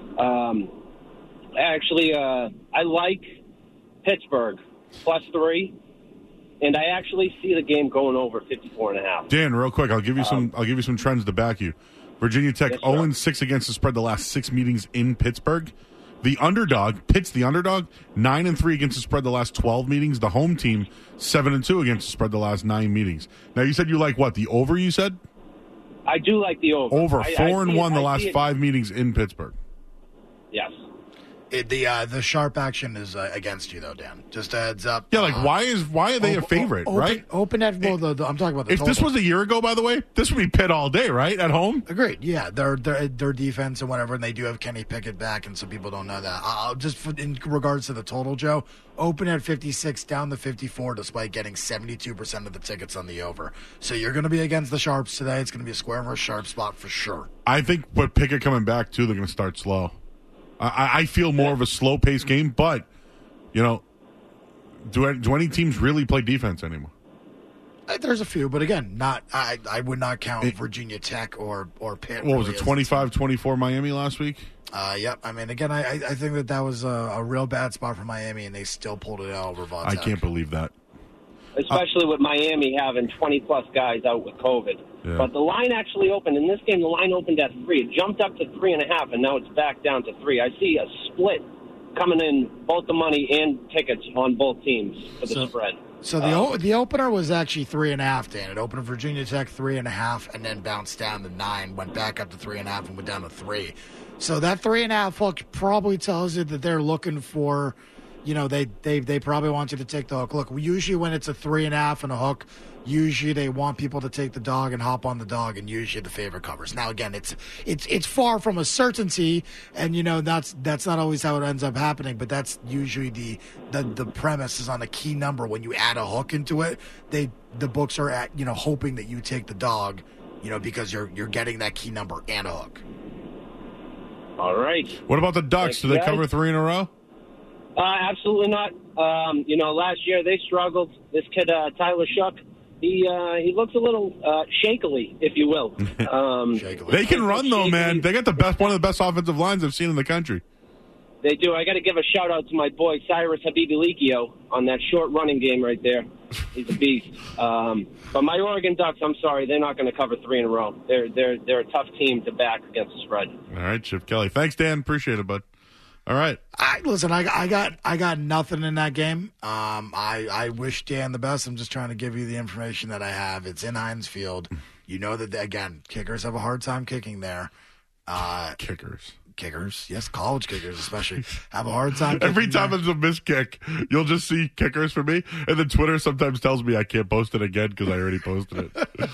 Um, actually, uh, I like Pittsburgh plus three, and I actually see the game going over fifty-four and a half.
Dan, real quick, I'll give you some. I'll give you some trends to back you. Virginia Tech
Yes, sir.
zero and six against the spread the last six meetings in Pittsburgh. The underdog, Pitt's the underdog, nine and three against the spread the last twelve meetings. The home team, seven and two against the spread the last nine meetings. Now you said you like what? The over? You said
I do like the over.
over
I-
four
I
and
see
one
it-
the
I
last
see it-
five meetings in Pittsburgh.
Yes.
It, the uh, the sharp action is uh, against you, though, Dan. Just a heads up.
Yeah, like
Uh,
why is why are they a
Open-
favorite,
open,
right?
Open at well, the, the, I'm talking about the
If
total.
this was a year ago, by the way, this would be Pitt all day, right? At home.
Agreed. Yeah, their their their defense and whatever, and they do have Kenny Pickett back, and some people don't know that. I'll just for, in regards to the total, Joe, open at fifty-six, down to fifty-four, despite getting seventy-two percent of the tickets on the over. So you're going to be against the sharps today. It's going to be a square versus sharp spot for sure.
I think, but Pickett coming back too, they're going to start slow. I, I feel more of a slow paced game, but you know, do do any teams really play defense anymore?
Uh, There's a few, but again, not I. I would not count
It-
Virginia Tech or or Pitt.
What was
really
it,
as-
twenty-five twenty-four Miami last week?
Uh, yep. I mean, again, I I I think that that was a, a real bad spot for Miami, and they still pulled it out over Von
I
Tech.
can't believe that.
Especially with Miami having twenty-plus guys out with COVID.
Yeah.
But the line actually opened. In this game, the line opened at three. It jumped up to three and a half, and now it's back down to three. I see a split coming in, both the money and tickets on both teams for the
So-
spread.
So the o- the opener was actually three and a half, Dan. It opened at Virginia Tech three and a half, and then bounced down to nine, went back up to three and a half, and went down to three. So that three and a half hook probably tells you that they're looking for, you know, they they they probably want you to take the hook. Look, usually when it's a three and a half and a hook, usually they want people to take the dog and hop on the dog, and usually the favorite covers. Now again, it's it's it's far from a certainty, and you know that's that's not always how it ends up happening. But that's usually the the the premise is on a key number. When you add a hook into it, they the books are at you know hoping that you take the dog, you know, because you're you're getting that key number and a hook.
All right.
What about the Ducks?
Thanks,
Do they
guys.
cover three in a row?
Uh, absolutely not. Um, you know, last year they struggled. This kid, uh, Tyler Shuck, He uh, he looks a little uh, shakily, if you will. Um,
they can run though, man. They got the best, one of the best offensive lines I've seen in the country.
They do. I got to give a shout out to my boy Cyrus Habibi-Likio on that short running game right there. He's a beast. Um, but my Oregon Ducks, I'm sorry, they're not going to cover three in a row. They're they're they're a tough team to back against the spread.
All right, Chip Kelly. Thanks, Dan. Appreciate it, bud. All right.
I listen. I, I got I got nothing in that game. Um, I I wish Dan the best. I'm just trying to give you the information that I have. It's in Heinz Field. You know that again, kickers have a hard time kicking there. Uh,
kickers.
Kickers, yes, college kickers especially have a hard time.
Every time
there.
there's a missed kick, you'll just see kickers for me, and then Twitter sometimes tells me I can't post it again because I already posted it.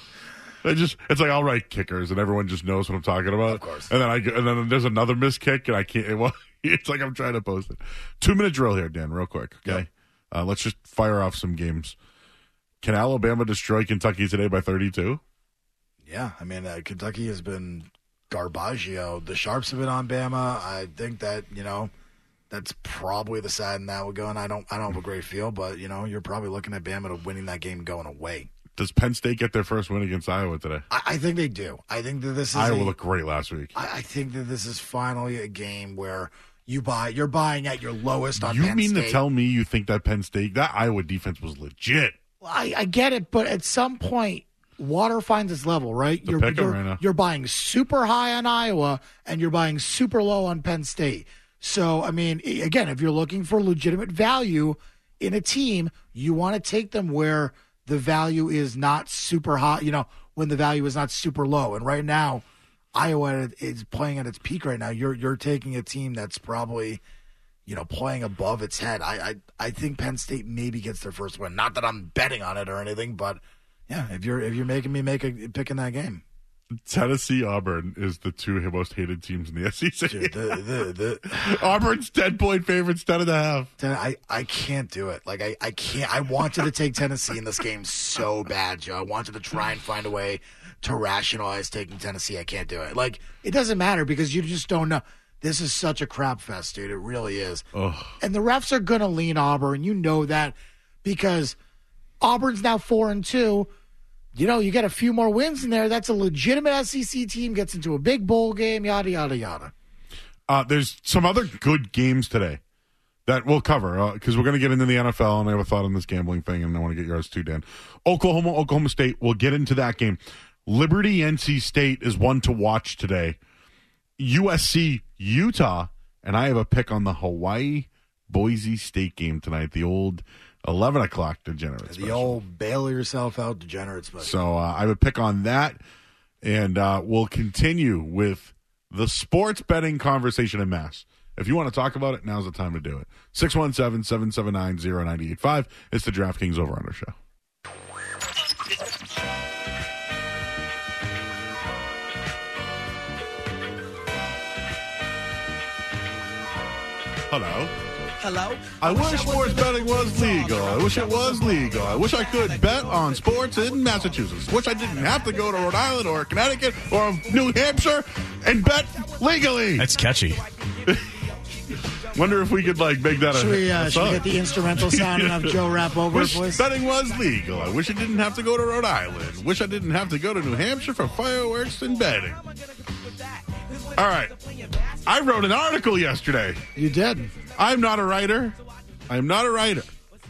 I just, it's like I'll write kickers, and everyone just knows what I'm talking about.
Of course.
And then I, and then there's another missed kick, and I can't. Well, it's like I'm trying to post it. Two minute drill here, Dan, real quick. Okay,
yep.
uh, let's just fire off some games. Can Alabama destroy Kentucky today by thirty-two?
Yeah, I mean uh, Kentucky has been Garbaggio. The Sharps have been on Bama. I think that, you know, that's probably the side in that would go. And I don't I don't have a great feel, but, you know, you're probably looking at Bama to winning that game going away.
Does Penn State get their first win against Iowa today?
I, I think they do. I think that this is
Iowa
a,
looked great last week.
I, I think that this is finally a game where you buy you're buying at your lowest on
You
Penn
mean
State.
to tell me you think that Penn State, that Iowa defense was legit?
I, I get it, but at some point water finds its level, right?
It's a
You're,
pick 'em
you're,
right now.
you're buying super high on Iowa and you're buying super low on Penn State. So, I mean, i- again, if you're looking for legitimate value in a team, you want to take them where the value is not super high, you know, when the value is not super low. And right now, Iowa is playing at its peak right now. You're you're taking a team that's probably, you know, playing above its head. I, I, I think Penn State maybe gets their first win. Not that I'm betting on it or anything, but yeah, if you're if you're making me make a pick in that game,
Tennessee Auburn is the two most hated teams in the S E C.
dude, the, the, the,
Auburn's ten point favorites, ten and a half.
ten, I, I can't do it. Like I, I can't. I wanted to take Tennessee in this game so bad, Joe. I wanted to try and find a way to rationalize taking Tennessee. I can't do it. Like it doesn't matter because you just don't know. This is such a crap fest, dude. It really is.
Ugh.
And the refs are gonna lean Auburn. You know that because Auburn's now four and two. You know, you get a few more wins in there. That's a legitimate S E C team, gets into a big bowl game, yada, yada, yada.
Uh, there's some other good games today that we'll cover because uh, we're going to get into the N F L, and I have a thought on this gambling thing, and I want to get yours too, Dan. Oklahoma, Oklahoma State, we'll get into that game. Liberty, N C State is one to watch today. U S C, Utah, and I have a pick on the Hawaii, Boise State game tonight, the old eleven o'clock degenerate
The
special.
old bail yourself out degenerate special.
So uh, I have a pick on that, and uh, we'll continue with the sports betting conversation in mass. If you want to talk about it, now's the time to do it. six one seven, seven seven nine, zero nine eight five. It's the DraftKings Over-Under Show. Hello.
Hello?
I wish sports betting was legal. I wish it was legal. I wish I could bet on sports in Massachusetts. Wish I didn't have to go to Rhode Island or Connecticut or New Hampshire and bet legally.
That's catchy.
Wonder if we could like make that
Should
a,
we, uh,
a
should we
song.
get the instrumental sound and have Joe rap over it,
Wish
please?
betting was legal. I wish I didn't have to go to Rhode Island. Wish I didn't have to go to New Hampshire for fireworks and betting. All right. I wrote an article yesterday.
You did.
I'm not a writer. I'm not a writer.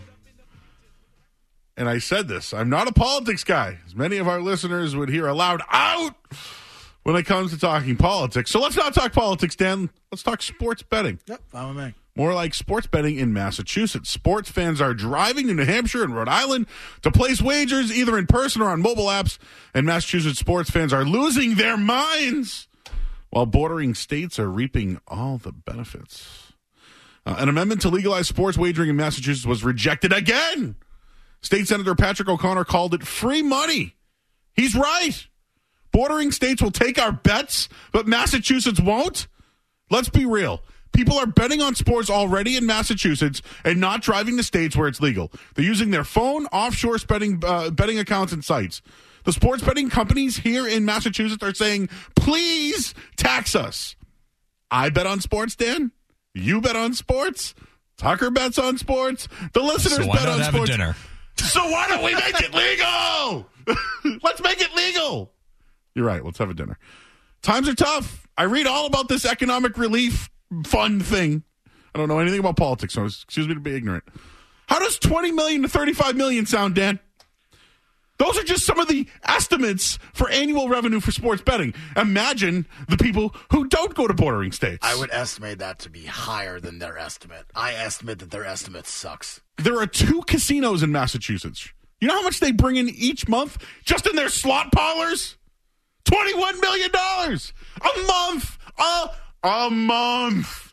And I said this. I'm not a politics guy, as many of our listeners would hear aloud out when it comes to talking politics. So let's not talk politics, Dan. Let's talk sports betting.
Yep, fine with me.
More like sports betting in Massachusetts. Sports fans are driving to New Hampshire and Rhode Island to place wagers either in person or on mobile apps. And Massachusetts sports fans are losing their minds while bordering states are reaping all the benefits. Uh, an amendment to legalize sports wagering in Massachusetts was rejected again. State Senator Patrick O'Connor called it free money. He's right. Bordering states will take our bets, but Massachusetts won't. Let's be real. People are betting on sports already in Massachusetts and not driving to states where it's legal. They're using their phone, offshore betting, uh, betting accounts and sites. The sports betting companies here in Massachusetts are saying, please tax us. I bet on sports, Dan. You bet on sports. Tucker bets on sports. The listeners
So why
bet
not
on
have
sports.
a dinner?
So why don't we make it legal? Let's make it legal. You're right. Let's have a dinner. Times are tough. I read all about this economic relief fund thing. I don't know anything about politics, so excuse me to be ignorant. How does twenty million to thirty-five million sound, Dan? Those are just some of the estimates for annual revenue for sports betting. Imagine the people who don't go to bordering states.
I would estimate that to be higher than their estimate. I estimate that their estimate sucks.
There are two casinos in Massachusetts. You know how much they bring in each month just in their slot parlors? twenty-one million dollars a month. A, a month.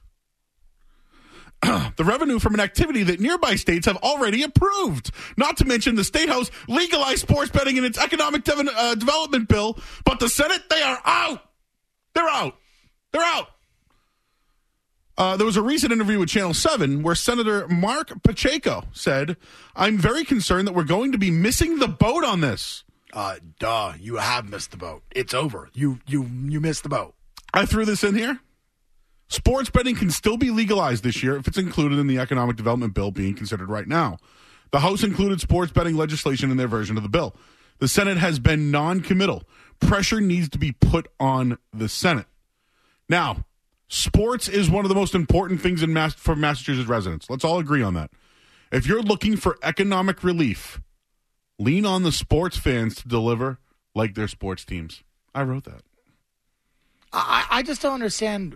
The revenue from an activity that nearby states have already approved. Not to mention the State House legalized sports betting in its economic de- uh, development bill, but the Senate, they are out. They're out. They're out. Uh, there was a recent interview with Channel seven where Senator Mark Pacheco said, I'm very concerned that we're going to be missing the boat on this.
Uh, duh, you have missed the boat. It's over. You you you missed the boat.
I threw this in here. Sports betting can still be legalized this year if it's included in the economic development bill being considered right now. The House included sports betting legislation in their version of the bill. The Senate has been non-committal. Pressure needs to be put on the Senate. Now, sports is one of the most important things in Mass- for Massachusetts residents. Let's all agree on that. If you're looking for economic relief, lean on the sports fans to deliver like their sports teams. I wrote that.
I, I just don't understand.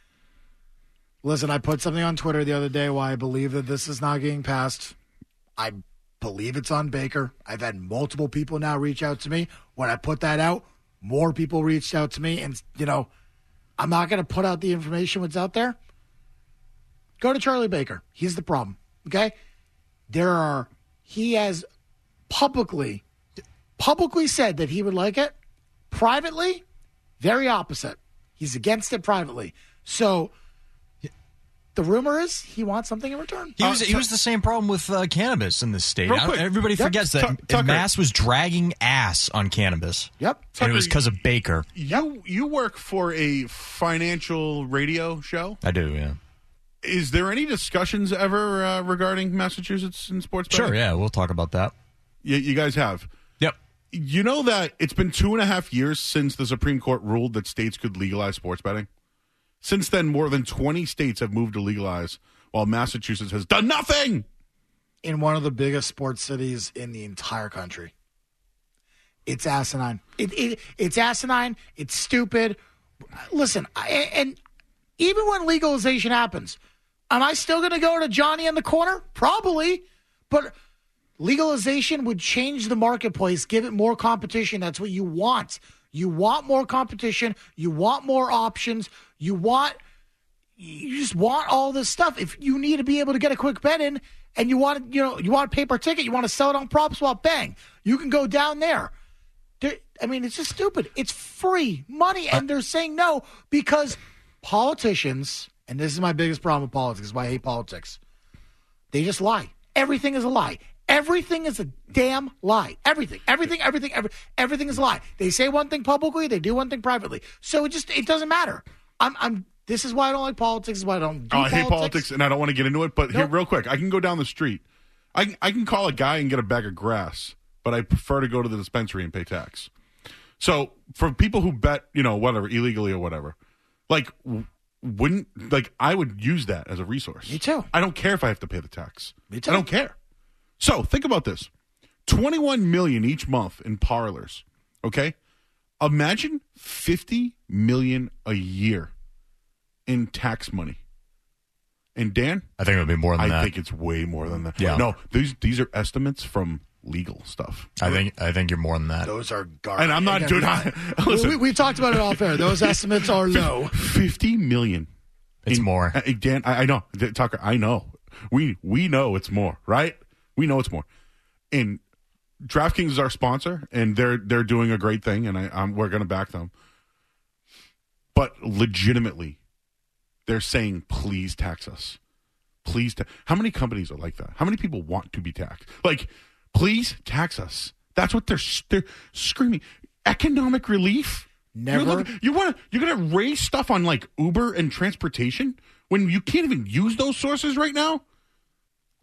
Listen, I put something on Twitter the other day why I believe that this is not getting passed. I believe it's on Baker. I've had multiple people now reach out to me. When I put that out, more people reached out to me. And, you know, I'm not going to put out the information what's out there. Go to Charlie Baker. He's the problem, okay? There are, he has publicly, publicly said that he would like it. Privately, very opposite. He's against it privately. So the rumor is he wants something in return.
He was
Uh,
he was the same problem with uh, cannabis in this state.
Real
I-
quick.
Everybody
Yep.
forgets that
Tuck- Tucker.
Mass was dragging ass on cannabis.
Yep.
And it was because of Baker.
You you work for a financial radio show.
I do, yeah.
Is there any discussions ever uh, regarding Massachusetts and sports betting?
Sure, yeah, we'll talk about that.
You, you guys have.
Yep.
You know that it's been two and a half years since the Supreme Court ruled that states could legalize sports betting? Since then, more than twenty states have moved to legalize, while Massachusetts has done nothing.
In one of the biggest sports cities in the entire country. It's asinine. It, it It's asinine. It's stupid. Listen, I, and even when legalization happens, am I still going to go to Johnny in the corner? Probably. But legalization would change the marketplace, give it more competition. That's what you want. You want more competition. You want more options. You want... You just want all this stuff. If you need to be able to get a quick bet in and you want, you know, you want a paper ticket, you want to sell it on PropSwap, bang, you can go down there. there. I mean, it's just stupid. It's free money, and they're saying no because politicians, and this is my biggest problem with politics, is why I hate politics. They just lie. Everything is a lie. Everything is a damn lie. Everything, everything, everything, every, everything is a lie. They say one thing publicly, they do one thing privately. So it just, it doesn't matter. I'm, I'm, This is why I don't like politics. This is why I don't do
Oh, I
politics.
hate politics, and I don't want to get into it. But here,
Nope.
real quick, I can go down the street. I I can call a guy and get a bag of grass, but I prefer to go to the dispensary and pay tax. So for people who bet, you know, whatever, illegally or whatever, like, w- wouldn't like I would use that as a resource.
Me too.
I don't care if I have to pay the tax.
Me too.
I don't care. So think about this: twenty-one million each month in parlors. Okay, imagine fifty million a year in tax money. And Dan,
I think it would be more than
I
that.
think it's way more than that.
Yeah.
No, these these are estimates from legal stuff.
I think I think you're more than that.
Those are garbage.
And I'm not doing. Listen,
we, we've talked about it off air. Those estimates are low.
fifty million.
It's
in-
more.
uh, Dan, I, I know, Tucker. I know. We we know it's more, right? We know it's more. And DraftKings is our sponsor, and they're they're doing a great thing, and I, I'm, we're going to back them. But legitimately, they're saying, please tax us. Please. Ta-. How many companies are like that? How many people want to be taxed? Like, please tax us. That's what they're they're screaming. Economic relief.
Never.
You're, looking, you want to? You're going to raise stuff on like Uber and transportation when you can't even use those sources right now.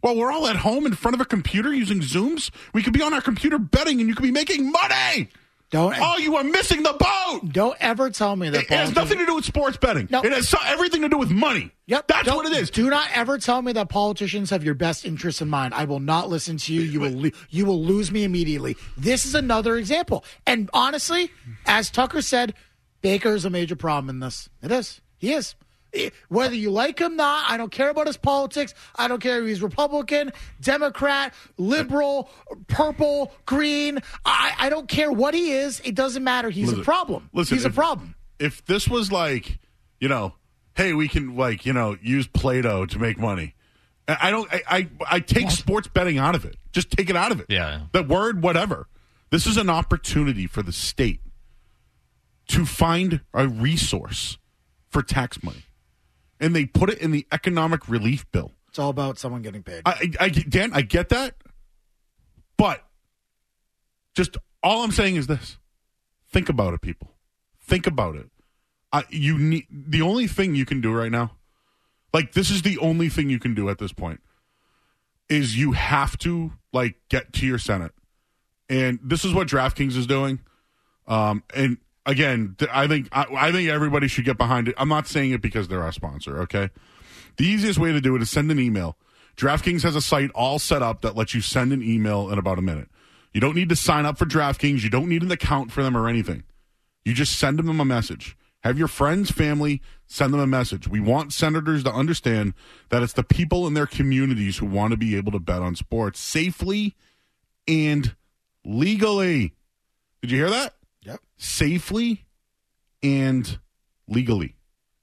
While we're all at home in front of a computer using Zooms, we could be on our computer betting and you could be making money.
Don't.
Oh, you are missing the boat.
Don't ever tell me that.
It, it has nothing to do with sports betting.
No.
It has so, everything to do with money.
Yep.
That's
Don't,
what it is.
Do not ever tell me that politicians have your best interests in mind. I will not listen to you. You will lo- you will lose me immediately. This is another example. And honestly, as Tucker said, Baker is a major problem in this. It is. He is. Whether you like him or not, I don't care about his politics. I don't care if he's Republican, Democrat, liberal, purple, green. I, I don't care what he is. It doesn't matter. He's
listen,
a problem.
Listen,
he's
if,
a problem.
If this was like, you know, hey, we can like, you know, use Play-Doh to make money. I don't. I I, I take what? sports betting out of it. Just take it out of it.
Yeah.
That word, whatever. This is an opportunity for the state to find a resource for tax money. And they put it in the economic relief bill.
It's all about someone getting paid.
I, I, Dan, I get that. But just all I'm saying is this. Think about it, people. Think about it. I, you need the only thing you can do right now, like this is the only thing you can do at this point, is you have to like get to your Senate. And this is what DraftKings is doing. Um, and Again, I think I, I think everybody should get behind it. I'm not saying it because they're our sponsor, okay? The easiest way to do it is send an email. DraftKings has a site all set up that lets you send an email in about a minute. You don't need to sign up for DraftKings. You don't need an account for them or anything. You just send them a message. Have your friends, family, send them a message. We want senators to understand that it's the people in their communities who want to be able to bet on sports safely and legally. Did you hear that?
Yep.
Safely and legally.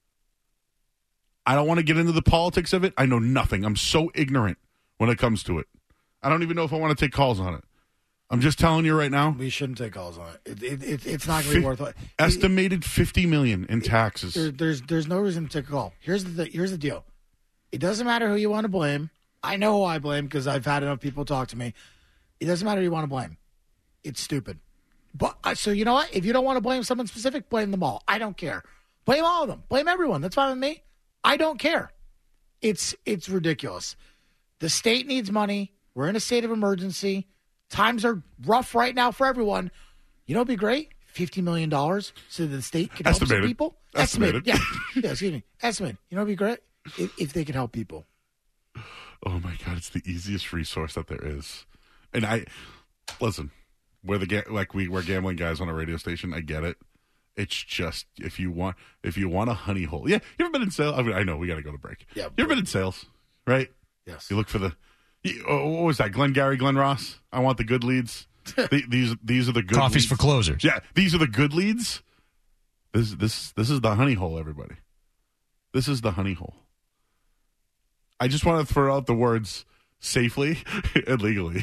I don't want to get into the politics of it. I know nothing. I'm so ignorant when it comes to it. I don't even know if I want to take calls on it. I'm just telling you right now.
We shouldn't take calls on it. it, it, it it's not going to be worth it.
Estimated fifty million dollars in taxes.
There, there's there's no reason to take a call. Here's the here's the deal. It doesn't matter who you want to blame. I know who I blame because I've had enough people talk to me. It doesn't matter who you want to blame. It's stupid. But uh, so you know what? If you don't want to blame someone specific, blame them all. I don't care. Blame all of them. Blame everyone. That's fine with me. I don't care. It's it's ridiculous. The state needs money. We're in a state of emergency. Times are rough right now for everyone. You know, it'd be great. Fifty million dollars so the state can help
Estimated.
some people.
Estimated.
Estimated. Yeah. yeah. Excuse me. Estimated. You know, it'd be great if, if they could help people.
Oh my God! It's the easiest resource that there is. And I listen. We're the ga- like we we're gambling guys on a radio station. I get it. It's just if you want if you want a honey hole. Yeah, you ever been in sales? I mean, I know we got to go to break.
Yeah,
you ever been in sales? Right.
Yes.
You look for the. You, oh, what was that? Glenn Gary, Glenn Ross. I want the good leads. the, these these are the good
coffees
leads.
for closers.
Yeah, these are the good leads. This this this is the honey hole, everybody. This is the honey hole. I just want to throw out the words safely and legally.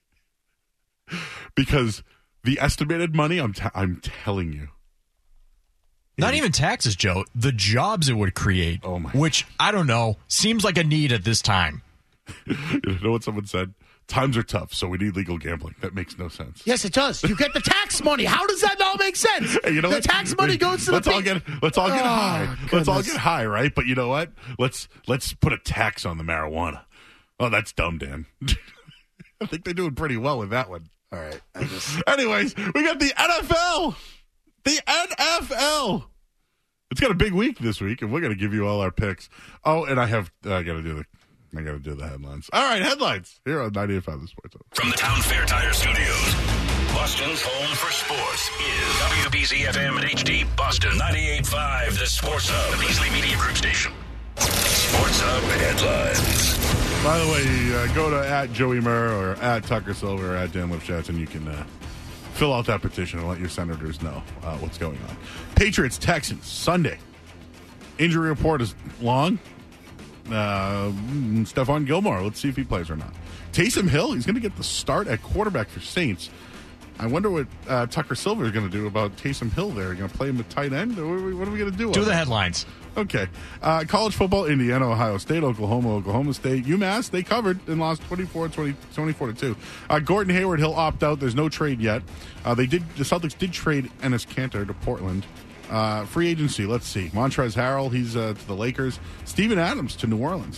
Because the estimated money, I'm t- I'm telling you.
Not even taxes, Joe. The jobs it would create,
oh my
which, I don't know, seems like a need at this time.
You know what someone said? Times are tough, so we need legal gambling. That makes no sense.
Yes, it does. You get the tax money. How does that not make sense?
Hey, you know
the
what?
tax money goes to
let's
the
all get let's all get
oh,
high.
Goodness.
Let's all get high, right? But you know what? Let's let's put a tax on the marijuana. Oh, that's dumb, Dan. I think they're doing pretty well with that one.
All right. I just...
Anyways, we got the N F L. The N F L. It's got a big week this week, and we're going to give you all our picks. Oh, and I have uh, I got to do the I got to do the headlines. All right, headlines here on ninety-eight point five The Sports Hub.
From the Town Fair Tire Studios, Boston's home for sports is W B Z F M and H D Boston ninety-eight point five The Sports Hub, the Beasley Media Group station. Sports Hub headlines.
By the way, uh, go to at Joey Murr or at Tucker Silver or at Dan Lipschatz, and you can uh, fill out that petition and let your senators know uh, what's going on. Patriots, Texans, Sunday. Injury report is long. Uh, Stephon Gilmore, let's see if he plays or not. Taysom Hill, he's going to get the start at quarterback for Saints. I wonder what uh, Tucker Silver is going to do about Taysom Hill there. Are you going to play him at tight end? Or what are we, what are we going to do?
Do the headlines.
Okay. Uh, college football, Indiana, Ohio State, Oklahoma, Oklahoma State. UMass, they covered and lost twenty-four to two. Uh, Gordon Hayward, he'll opt out. There's no trade yet. Uh, they did. The Celtics did trade Enes Kanter to Portland. Uh, free agency, let's see. Montrezl Harrell, he's uh, to the Lakers. Steven Adams to New Orleans.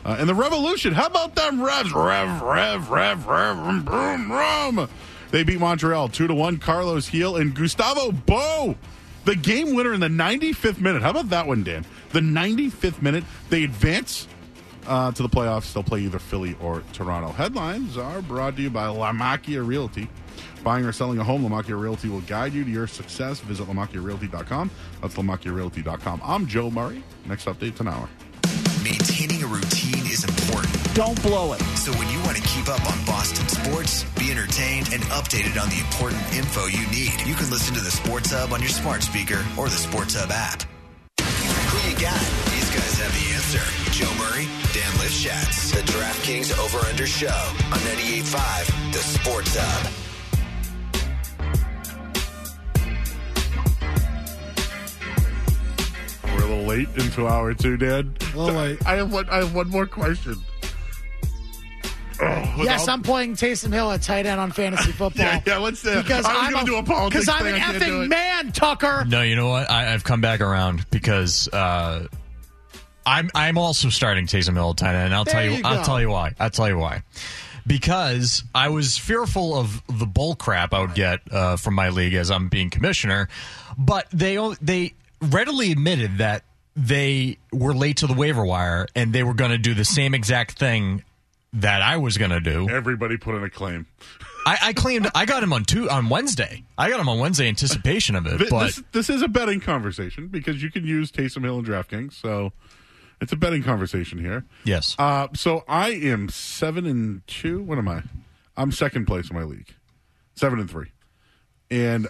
Uh, and the Revolution, how about them Revs? Rev, Rev, Rev, Rev, rum, boom, rum. They beat Montreal two to one. Carlos Gil and Gustavo Bo, the game winner in the ninety-fifth minute. How about that one, Dan? The ninety-fifth minute, they advance uh, to the playoffs. They'll play either Philly or Toronto. Headlines are brought to you by La Macchia Realty. Buying or selling a home, La Macchia Realty will guide you to your success. Visit La Macchia Realty dot com. That's La Macchia Realty dot com. I'm Joe Murray. Next update, an hour.
Maintaining a routine is important.
Don't blow it.
So when you want to keep up on Boston sports, be entertained, and updated on the important info you need, you can listen to the Sports Hub on your smart speaker or the Sports Hub app. Who you got? These guys have the answer. Joe Murray, Dan Lifshatz. The DraftKings Over-Under Show on ninety-eight point five, the Sports Hub.
We're a little late into hour two, Dan.
A little late.
I have one. I have one more question. Oh,
Yes,
without-
I'm playing Taysom Hill at tight end on fantasy football.
Yeah, yeah. Let's. Uh,
Because
I was
I'm
going to do a politics
Because I'm
thing.
an
I can't do
effing
it.
man, Tucker.
No, you know what? I, I've come back around because uh, I'm I'm also starting Taysom Hill at tight end. And I'll
There
tell you.
you
I'll
go.
tell you why. I'll tell you why. Because I was fearful of the bull crap I would get uh, from my league as I'm being commissioner, but they o- they readily admitted that they were late to the waiver wire and they were going to do the same exact thing that I was going to do.
Everybody put in a claim.
I, I claimed I got him on two on Wednesday. I got him on Wednesday, anticipation of it.
Th-
But
this, this is a betting conversation because you can use Taysom Hill and DraftKings, so it's a betting conversation here.
yes,
Uh, so I am seven and two. What am I? I'm second place in my league, seven and three, and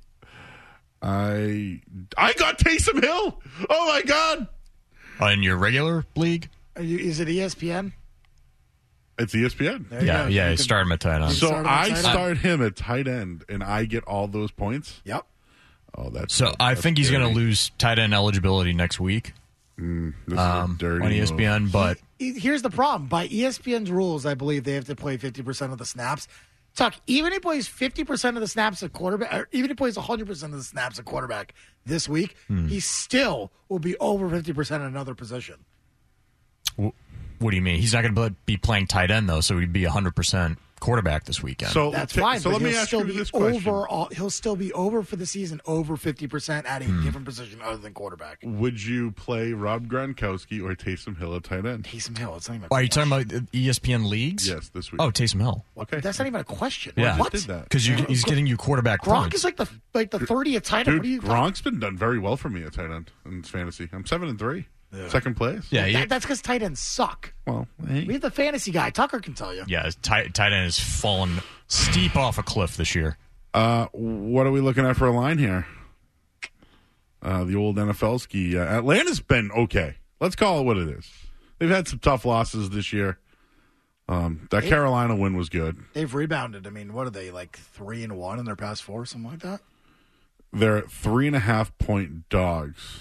I I got Taysom Hill. Oh my God!
in your regular league,
Are you, is it E S P N?
It's E S P N.
There you
yeah,
go.
yeah,
You
he
can-
started him at tight end.
So
started at
I
tight end.
start him at tight end, and I get all those points.
Yep.
Oh, that's
So I
that's
think he's going to
dirty.
lose tight end eligibility next week
This is
um,
a dirty
on E S P N.
move.
But
E- Here's the problem. By E S P N's rules, I believe they have to play fifty percent of the snaps. Tuck, even if he plays fifty percent of the snaps at quarterback, or even if he plays one hundred percent of the snaps at quarterback this week,
Hmm.
he still will be over fifty percent in another position.
w- what do you mean? He's not going to be playing tight end though, so he'd be one hundred percent quarterback this weekend.
So
That's
ta-
fine.
So
but
let me
he'll
ask
still
you
be
this question:
over. All, he'll still be over for the season, over fifty percent at a different position other than quarterback.
Would you play Rob Gronkowski or Taysom Hill at tight end?
Taysom Hill. It's not even.
are you talking about the E S P N leagues?
Yes, this week.
Oh, Taysom Hill.
okay.
That's not even a question.
Yeah.
What?
Did that?
Because he's getting you quarterback
Gronk
points.
is like the like the thirtieth tight end.
Dude,
What are you?
Gronk's been done very well for me at tight end in fantasy. I'm seven and three, second place.
yeah, he-
That, that's because tight ends suck.
Well, hey.
We have the fantasy guy. Tucker can tell you.
yeah. his Tight, tight end has fallen steep off a cliff this year.
Uh, what are we looking at for a line here? Uh, the old N F L ski. Uh, Atlanta's been okay. Let's call it what it is. They've had some tough losses this year. Um, that Carolina win was good.
They've rebounded. I mean, what are they, like three and one in their past four, something like that?
They're three and a half point dogs.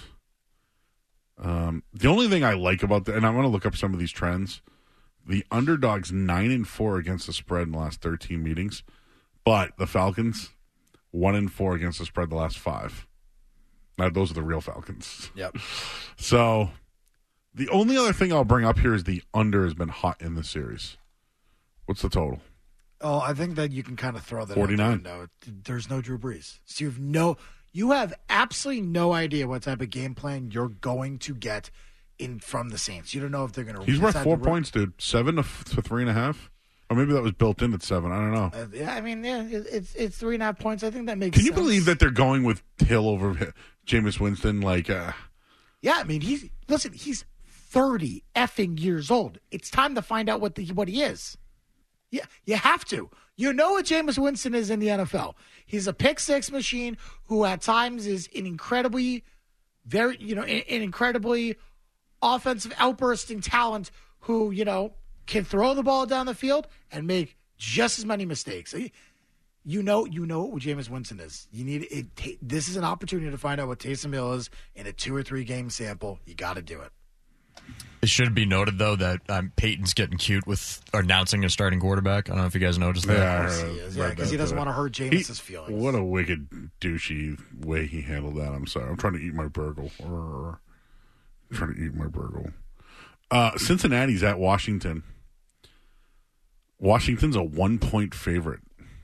Um, the only thing I like about the, and I'm going to look up some of these trends. The underdogs nine and four against the spread in the last thirteen meetings, but the Falcons one and four against the spread the last five. Now those are the real Falcons.
Yep.
So the only other thing I'll bring up here is the under has been hot in the series. What's the total?
Oh, I think that you can kind of throw that
forty-nine.
out the window. There's no Drew Brees. So you have no, you have absolutely no idea what type of game plan you're going to get in from the Saints. You don't know if they're going to.
He's worth four points, dude. Seven to, f- to three and a half, or maybe that was built in at seven. I don't know.
Uh, yeah, I mean, yeah, it, it's it's three and a half points. I think that makes.
Can you
sense.
believe that they're going with Hill over H- Jameis Winston? Like, uh,
Yeah, I mean, he's listen. He's thirty effing years old. It's time to find out what the what he is. Yeah, you have to. You know what Jameis Winston is in the N F L. He's a pick six machine who at times is an incredibly, very you know, an, an incredibly offensive outbursting talent who you know can throw the ball down the field and make just as many mistakes. You know, you know what Jameis Winston is. You need it. Ta- this is an opportunity to find out what Taysom Hill is in a two or three game sample. You got to do it.
It should be noted, though, that um, Peyton's getting cute with announcing a starting quarterback. I don't know if you guys noticed that.
Yeah,
Of course he is, yeah, because he doesn't want to hurt
he-
Jameis's feelings.
what a wicked, douchey way he handled that. I'm sorry. I'm trying to eat my burgle. I'm trying to eat my burgle. Uh, Cincinnati's at Washington. Washington's a one-point favorite.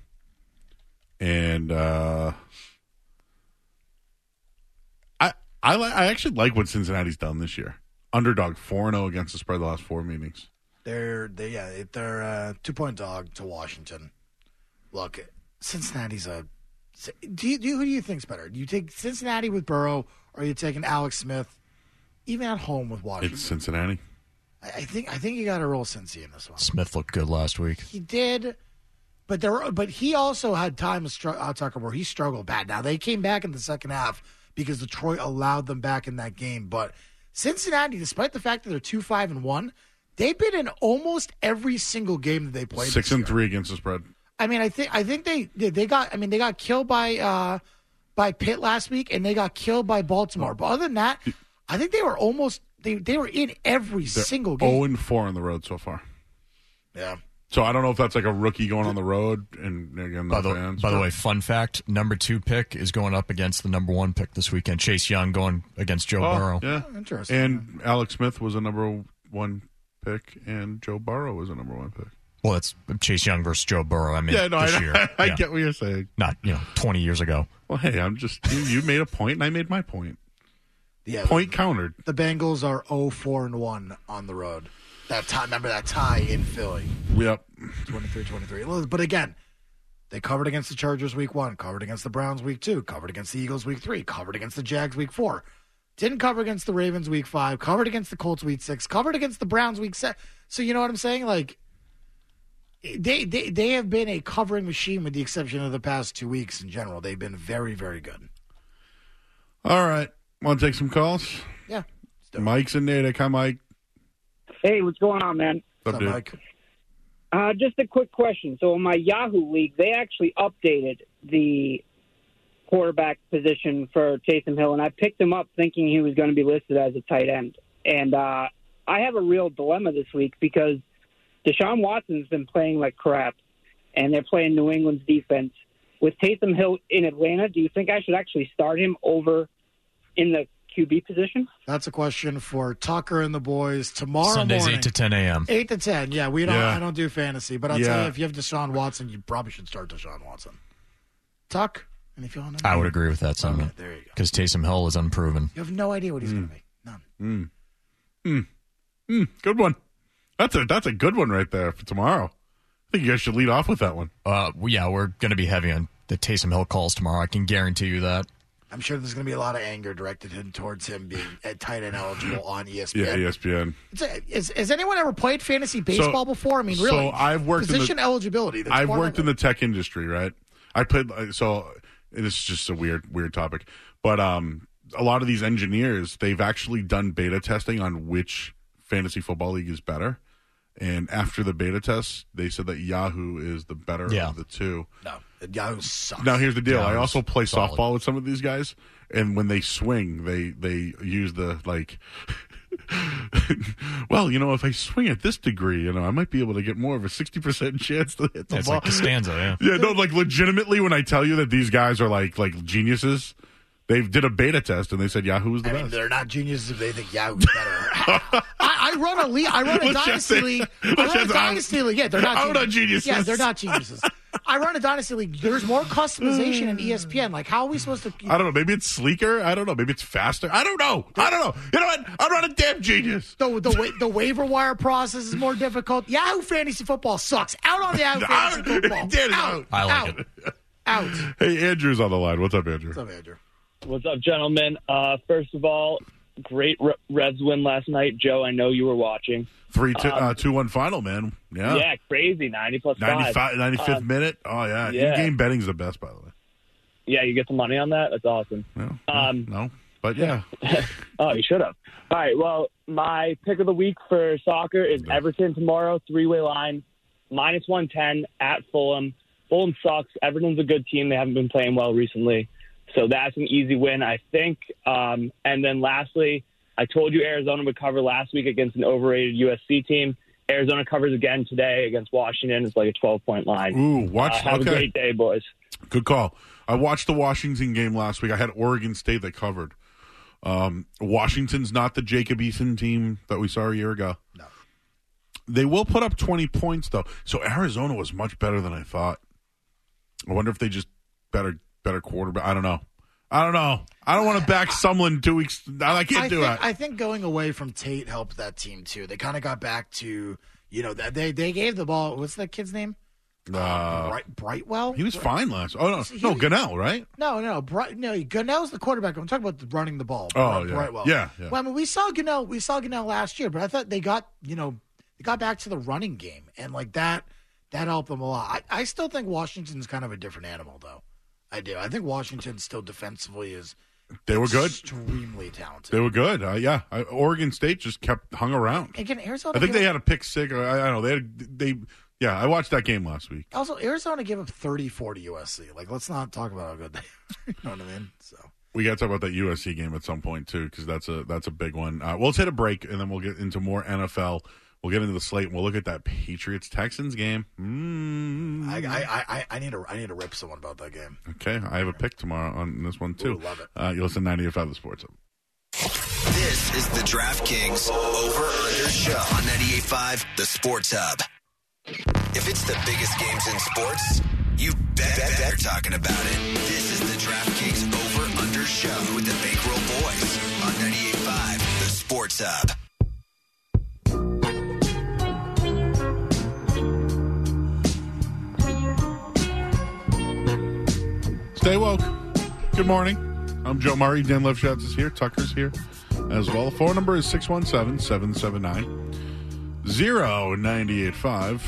And uh, I I, li- I actually like what Cincinnati's done this year. Underdog four and oh against the spread the last four meetings.
They're they yeah they're a two point dog to Washington. Look, Cincinnati's a. Do you, do you, who do you think's better? Do you take Cincinnati with Burrow, or are you taking Alex Smith, even at home with Washington?
It's Cincinnati.
I, I think I think you got to roll Cincy in this one.
Smith looked good last week.
He did, but there but he also had time to uh, Tucker where he struggled bad. Now they came back in the second half because Detroit allowed them back in that game, but Cincinnati, despite the fact that they're two five and one, they've been in almost every single game that they played.
Six and
year.
three against the spread.
I mean, I think I think they they got. I mean, they got killed by uh, by Pitt last week, and they got killed by Baltimore. But other than that, I think they were almost they they were in every
They're
single game.
zero and four on the road so far.
Yeah.
So I don't know if that's like a rookie going on the road, and again,
By
no
the,
fans.
by the
but-
way, fun fact, number two pick is going up against the number one pick this weekend. Chase Young going against Joe
oh,
Burrow.
yeah,
Interesting.
And Alex Smith was a number one pick, and Joe Burrow was a number one pick.
Well, that's Chase Young versus Joe Burrow. I mean,
Yeah, no,
this
I,
year.
I, I
Yeah.
get what you're saying.
Not, you know, twenty years ago.
Well, hey, I'm just you, you made a point, and I made my point.
Yeah,
Point countered.
The Bengals are oh four and one on the road. That tie, remember that tie in Philly,
Yep.
twenty-three twenty-three. But again, they covered against the Chargers week one, covered against the Browns week two, covered against the Eagles week three, covered against the Jags week four. Didn't cover against the Ravens week five, covered against the Colts week six, covered against the Browns week seven. So you know what I'm saying? Like, they, they, they have been a covering machine with the exception of the past two weeks in general. They've been very, very good.
All right. Want to take some calls?
Yeah.
Mike's in Natick. Hi, Mike.
Hey, what's going on, man?
What's
What's
up,
up,
dude?
Mike?
Uh, just a quick question. So in my Yahoo League, they actually updated the quarterback position for Taysom Hill, and I picked him up thinking he was going to be listed as a tight end. And uh, I have a real dilemma this week because Deshaun Watson's been playing like crap, and they're playing New England's defense. With Taysom Hill in Atlanta, do you think I should actually start him over in the Q B position?
That's a question for Tucker and the boys tomorrow
Sundays,
morning.
eight to ten a.m.
Eight to ten. Yeah, we don't.
Yeah.
I don't do fantasy, but I'll
Yeah.
tell you, if you have Deshaun Watson, you probably should start Deshaun Watson. Tuck, any feeling?
I would agree with that sentiment.
Okay, there you go.
Because Taysom Hill is unproven.
You have no idea what he's
Hmm.
going to be. None.
Mm, good one. That's a that's a good one right there for tomorrow. I think you guys should lead off with that one.
Uh, well, yeah, we're going to be heavy on the Taysom Hill calls tomorrow. I can guarantee you that.
I'm sure there's going to be a lot of anger directed him towards him being at tight end eligible on E S P N.
Yeah, E S P N.
It's a, is, has anyone ever played fantasy baseball before? I mean,
so
really?
I've worked in the-
position eligibility. that's
I've
part
worked
of
in
it.
the tech industry, right? I played so this is just a weird weird topic, but um, a lot of these engineers they've actually done beta testing on which fantasy football league is better, and after the beta test, they said that Yahoo is the better
Yeah.
of the two.
No, Yahoo sucks.
Now here's the deal: I
Yahoo's
also play
solid.
softball with some of these guys, and when they swing, they they use the like. Well, you know, if I swing at this degree, you know, I might be able to get more of a sixty percent chance to hit the
It's
ball.
like Costanza, yeah.
Yeah, no, like legitimately, when I tell you that these guys are like like geniuses, they did a beta test and they said Yahoo was the
I mean,
best.
they're not geniuses if they think Yahoo's better. I, I run a league. I run a
Let's just
dynasty
say-
league. I
let's
run a
just-
dynasty league. Yeah, they're not.
I'm not geniuses.
Yeah, they're not geniuses. I run a dynasty league. There's more customization in E S P N. Like, how are we supposed to?
I don't know. Maybe it's sleeker. I don't know. Maybe it's faster. I don't know. I don't know. You know what? I'm not a damn genius.
The, the, wa- the waiver wire process is more difficult. Yahoo Fantasy Football sucks. Out on the Yahoo Fantasy
Out.
Football.
Get it
out.
out.
I like
out.
it.
Out.
Hey, Andrew's on the line. What's up, Andrew?
What's up, Andrew?
What's up, gentlemen? Uh, first of all, great Re- Reds win last night. Joe, I know you were watching.
Three, two, uh, two, one final, man. Yeah.
Yeah, crazy. ninety plus
ninety-five,
five.
ninety-fifth
Um,
minute. Oh, yeah.
yeah.
In-game betting's the best, by the way.
Yeah, you get some money on that? That's awesome.
No,
Um,
no. But, yeah.
Oh, you should have. All right, well, my pick of the week for soccer is Everton tomorrow, three-way line, minus one ten at Fulham. Fulham sucks. Everton's a good team. They haven't been playing well recently. So that's an easy win, I think. Um, and then lastly, I told you Arizona would cover last week against an overrated U S C team. Arizona covers again today against Washington. It's like a twelve-point line.
Ooh, watch.
Uh, have
okay.
a great day, boys.
Good call. I watched the Washington game last week. I had Oregon State that covered. Um, Washington's not the Jacob Eason team that we saw a year ago.
No.
They will put up twenty points, though. So Arizona was much better than I thought. I wonder if they just better better quarterback. I don't know. I don't know. I don't want to back Sumlin two weeks. I can't
I
do
think,
it.
I think going away from Tate helped that team, too. They kind of got back to, you know, they they gave the ball. What's that kid's name?
Uh,
Bright, Brightwell?
he was fine last. Oh, no.
He-
No, Gunnell, right?
No, no, Bright, no. Gunnell's the quarterback. I'm talking about the, running the ball.
Oh,
Bright-
yeah.
Brightwell.
Yeah, yeah.
Well, I mean, we saw Gunnell. We saw Gunnell last year, but I thought they got, you know, they got back to the running game, and like that, that helped them a lot. I, I still think Washington's kind of a different animal, though. I do. I think Washington still defensively is
They were good.
extremely talented.
They were good. Uh, yeah. I, Oregon State just kept hung around.
Again, Arizona.
I think
gave
they
up-
had a pick six. I, I don't know. They had, they. Yeah, I watched that game last week.
Also, Arizona gave up thirty-four to U S C. Like, let's not talk about how good they are. You know what I mean? So.
We got to talk about that U S C game at some point too, because that's a that's a big one. Uh, we'll hit a break and then we'll get into more N F L. We'll get into the slate and we'll look at that Patriots Texans game. Mm.
I, I, I, I need to I need to rip someone about that game.
Okay, I have a pick tomorrow on this one too.
Ooh, love it.
Uh, you listen to ninety-eight point five The Sports Hub.
This is the DraftKings Over Under Show on ninety-eight point five The Sports Hub. If it's the biggest games in sports, you bet, bet, bet you're talking about it. This is the DraftKings Over Under Show with the Bankroll Boys on ninety-eight point five The Sports Hub.
Stay woke. Good morning. I'm Joe Murray. Dan Lefschatz is here. Tucker's here as well. The phone number is six one seven, seven seven nine, zero nine eight five.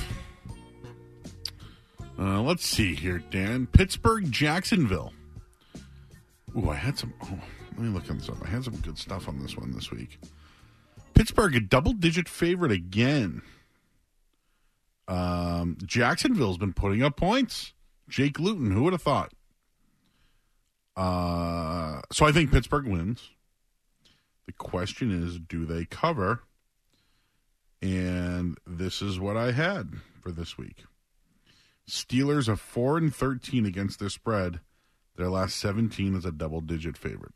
Uh, let's see here, Dan. Pittsburgh, Jacksonville. Ooh, I had some. Oh, let me look this up. I had some good stuff on this one this week. Pittsburgh, a double-digit favorite again. Um, Jacksonville's been putting up points. Jake Luton, who would have thought? Uh, so I think Pittsburgh wins. The question is, do they cover? And this is what I had for this week. Steelers are four and thirteen against their spread. Their last seventeen is a double-digit favorite.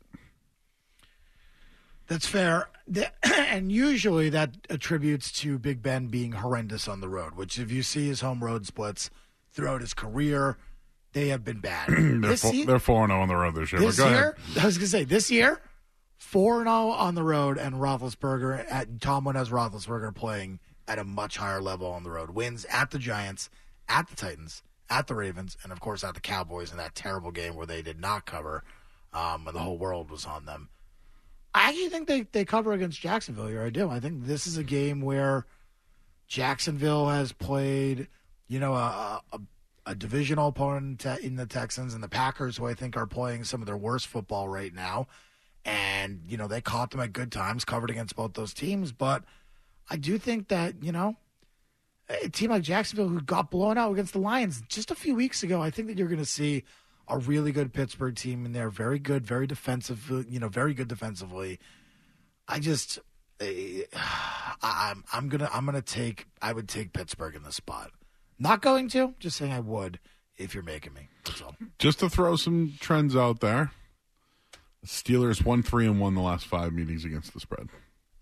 That's fair. The- and usually that attributes to Big Ben being horrendous on the road, which if you see his home road splits throughout his career, they have been bad.
they're,
this
four,
ye-
they're four and oh on the road this year.
This
but go
year,
ahead.
I was going to say, this year, four and oh on the road, and Roethlisberger, at, Tomlin has Roethlisberger playing at a much higher level on the road. Wins at the Giants, at the Titans, at the Ravens, and, of course, at the Cowboys in that terrible game where they did not cover, um, and the whole world was on them. I actually think they, they cover against Jacksonville here. I do. I think this is a game where Jacksonville has played, you know, a, a, a divisional opponent in the Texans and the Packers, who I think are playing some of their worst football right now. And, you know, they caught them at good times, covered against both those teams. But I do think that, you know, a team like Jacksonville, who got blown out against the Lions just a few weeks ago, I think that you're going to see a really good Pittsburgh team in there. Very good, very defensive, you know, very good defensively. I just, I, I'm, I'm gonna, I'm gonna take, I would take Pittsburgh in this spot. Not going to, just saying I would if you're making me. That's all.
Just to throw some trends out there, the Steelers won three and one the last five meetings against the spread.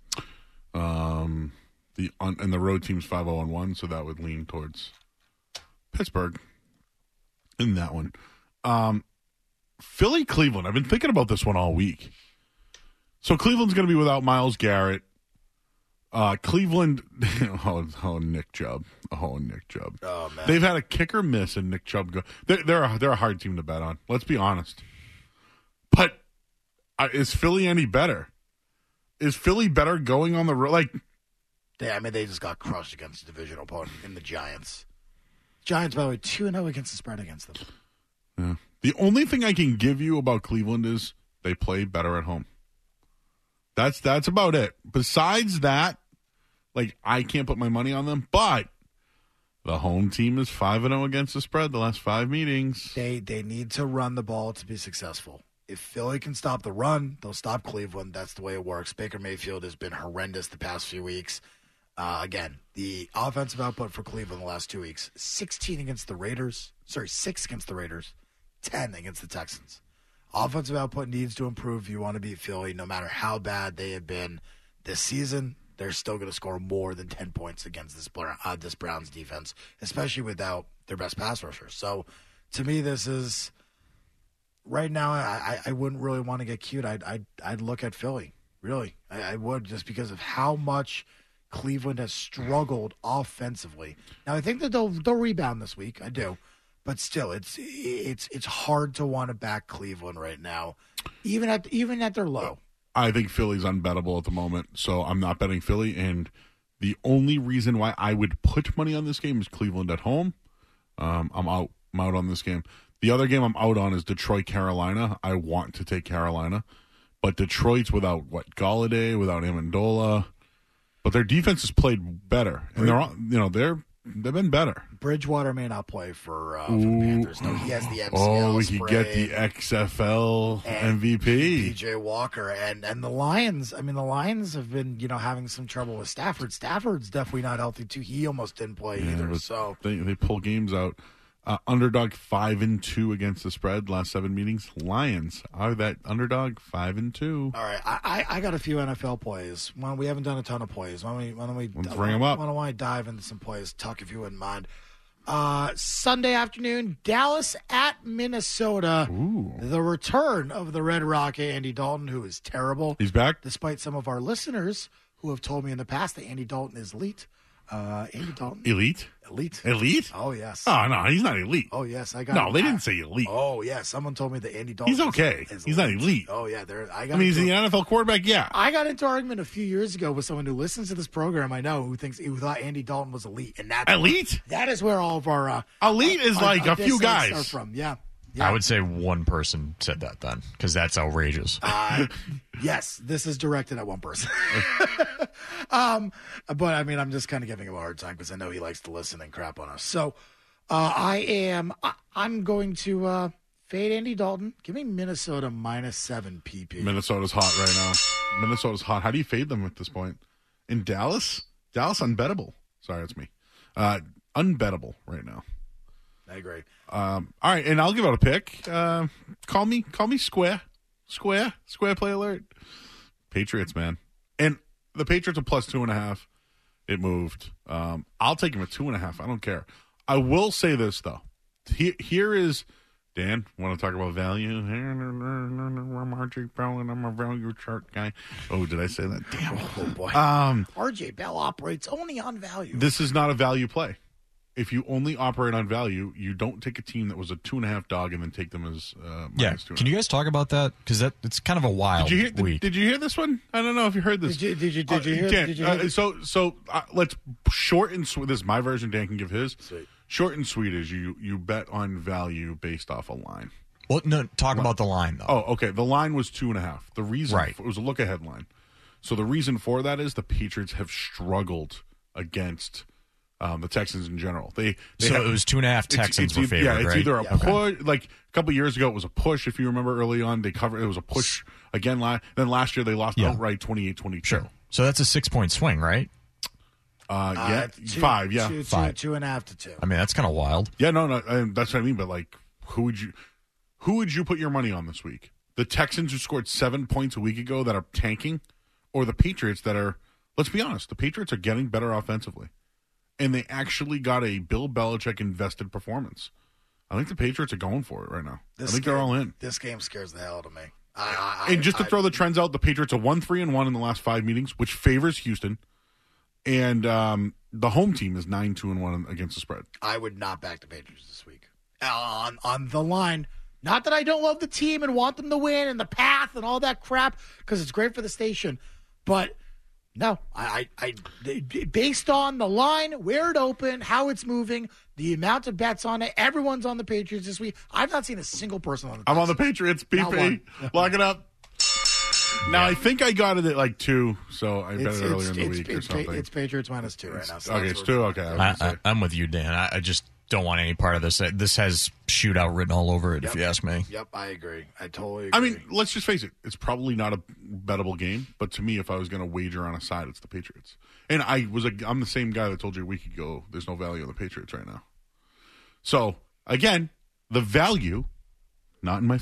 Um, the on, and the road team's five zero and one, so that would lean towards Pittsburgh in that one. Um, Philly, Cleveland. I've been thinking about this one all week. So Cleveland's going to be without Myles Garrett. Uh, Cleveland, oh, oh, Nick Chubb, oh, Nick Chubb.
Oh man,
They've had a kicker miss and Nick Chubb go. They're they're a, they're a hard team to bet on. Let's be honest. But uh, is Philly any better? Is Philly better going on the road? Like,
they, I mean, they just got crushed against a divisional opponent in the Giants. Giants, by the way, two and zero against the spread against them.
yeah. The only thing I can give you about Cleveland is they play better at home. That's that's about it. Besides that, like, I can't put my money on them, but the home team is five and zero against the spread the last five meetings.
They they need to run the ball to be successful. If Philly can stop the run, they'll stop Cleveland. That's the way it works. Baker Mayfield has been horrendous the past few weeks. Uh, again, the offensive output for Cleveland the last two weeks, sixteen against the Raiders. Sorry, six against the Raiders, ten against the Texans. Offensive output needs to improve if you want to beat Philly. No matter how bad they have been this season, they're still going to score more than ten points against this, uh, this Browns defense, especially without their best pass rusher. So, to me, this is right now. I, I wouldn't really want to get cute. I'd I'd, I'd look at Philly. Really, I, I would, just because of how much Cleveland has struggled offensively. Now, I think that they'll they'll rebound this week. I do, but still, it's it's it's hard to want to back Cleveland right now, even at even at their low.
I think Philly's unbettable at the moment, so I'm not betting Philly. And the only reason why I would put money on this game is Cleveland at home. Um, I'm out. I'm out on this game. The other game I'm out on is Detroit, Carolina. I want to take Carolina, but Detroit's without what Galladay, without Amendola, but their defense has played better, and they're all, you know they're they've been better.
Bridgewater may not play for, uh, for the Panthers. No, he has the M C L.
Oh, we could get the X F L M V P,
P J Walker, and and the Lions. I mean, the Lions have been you know having some trouble with Stafford. Stafford's definitely not healthy too. He almost didn't play
yeah,
either. So
they they pull games out. Uh, underdog five and two against the spread last seven meetings. Lions are that underdog five and two.
All right, I, I, I got a few N F L plays. Why don't we haven't done a ton of plays? Why don't we? Why don't we?
Let's bring them up.
Why don't I dive into some plays? Tuck, if you wouldn't mind. Uh, Sunday afternoon, Dallas at Minnesota.
Ooh.
The return of the Red Rocket, Andy Dalton, who is terrible.
He's back,
despite some of our listeners who have told me in the past that Andy Dalton is elite. Uh, Andy Dalton.
Elite?
Elite.
Elite?
Oh, yes.
Oh, no, he's not elite.
Oh, yes. I got
No,
it.
they
I,
didn't say elite.
Oh, yeah. Someone told me that Andy Dalton
He's okay.
Is, is
he's
elite.
not elite.
Oh, yeah. There. I, got
I mean, he's
into,
the N F L quarterback, yeah.
I got into an argument a few years ago with someone who listens to this program, I know, who thinks who thought Andy Dalton was elite. And that's
elite?
Where, that is where all of our... Uh,
elite is
our,
like
our
a few guys.
Are from. Yeah. Yeah.
I would say one person said that then, because that's outrageous.
Uh, yes, this is directed at one person. um, but, I mean, I'm just kind of giving him a hard time because I know he likes to listen and crap on us. So uh, I am I, I'm going to uh, fade Andy Dalton. Give me Minnesota minus seven P P.
Minnesota's hot right now. Minnesota's hot. How do you fade them at this point? In Dallas? Dallas unbettable. Sorry, that's me. Uh, unbettable right now.
I agree.
Um, all right, and I'll give out a pick. Uh, call me, call me square, square, square play alert. Patriots, man, and the Patriots are plus two and a half. It moved. Um, I'll take them at two and a half. I don't care. I will say this though. Here, here is Dan. Want to talk about value? I'm R J Bell, and I'm a value chart guy. Oh, did I say that? Damn.
Oh boy.
Um,
R J Bell operates only on value.
This is not a value play. If you only operate on value, you don't take a team that was a two and a half dog and then take them as uh, minus
yeah.
two.
Can you guys talk about that? Because that it's kind of a wild
did you hear,
week.
Did, did you hear this one? I don't know if you heard this.
Did you? Did you? Did you hear?
Uh, Dan,
did you hear
uh, so so uh, let's short and sweet. This is my version. Dan can give his.
Sweet.
Short and sweet is you you bet on value based off a line.
Well, no, talk about the line though.
Oh, okay. The line was two and a half. The reason
right.
for, it was a look ahead line. So the reason for that is the Patriots have struggled against. Um, the Texans in general. They, they
so
have,
it was two and a half Texans
it's, it's,
were favored,
yeah, it's
right?
either a
Yeah,
push. Okay. Like a couple of years ago, it was a push. If you remember early on, they covered. It was a push again. Last, then last year they lost
yeah.
outright twenty-eight twenty-two.
Sure. So that's a six point swing, right?
Uh,
Uh,
yeah,
two,
five. Yeah,
two,
five.
Two, two and a half to two.
I mean, that's kind of wild.
yeah. No, no, and that's what I mean. But like, who would you, who would you put your money on this week? The Texans who scored seven points a week ago that are tanking, or the Patriots that are? Let's be honest. The Patriots are getting better offensively. And they actually got a Bill Belichick invested performance. I think the Patriots are going for it right now.
This
I think
game,
they're all in.
This game scares the hell out of me. I, I,
And just to
I,
throw the trends out, the Patriots are one three and one in the last five meetings, which favors Houston. And um, the home team is nine two and one against the spread.
I would not back the Patriots this week on on the line. Not that I don't love the team and want them to win and the path and all that crap because it's great for the station, but. No, I, I, I, based on the line, where it opened, how it's moving, the amount of bets on it, everyone's on the Patriots this week. I've not seen a single person on the.
I'm on the Patriots. P P. Lock it up. Now, I think I got it at like two, so I bet
It's,
it earlier
it's,
in the
it's,
week
it's,
or something.
it's Patriots minus two right now. So
okay,
that's
it's
what
two.
we're
Okay.
doing.
I
I,
was
I,
gonna say.
I'm with you, Dan. I, I just don't want any part of this. This has shootout written all over it,
Yep.
if you ask me.
Yep, I agree. I totally agree.
I mean, let's just face it. It's probably not a bettable game, but to me, if I was going to wager on a side, it's the Patriots. And I was a, I'm the same guy that told you a week ago there's no value on the Patriots right now. So, again, the value, not in my favor.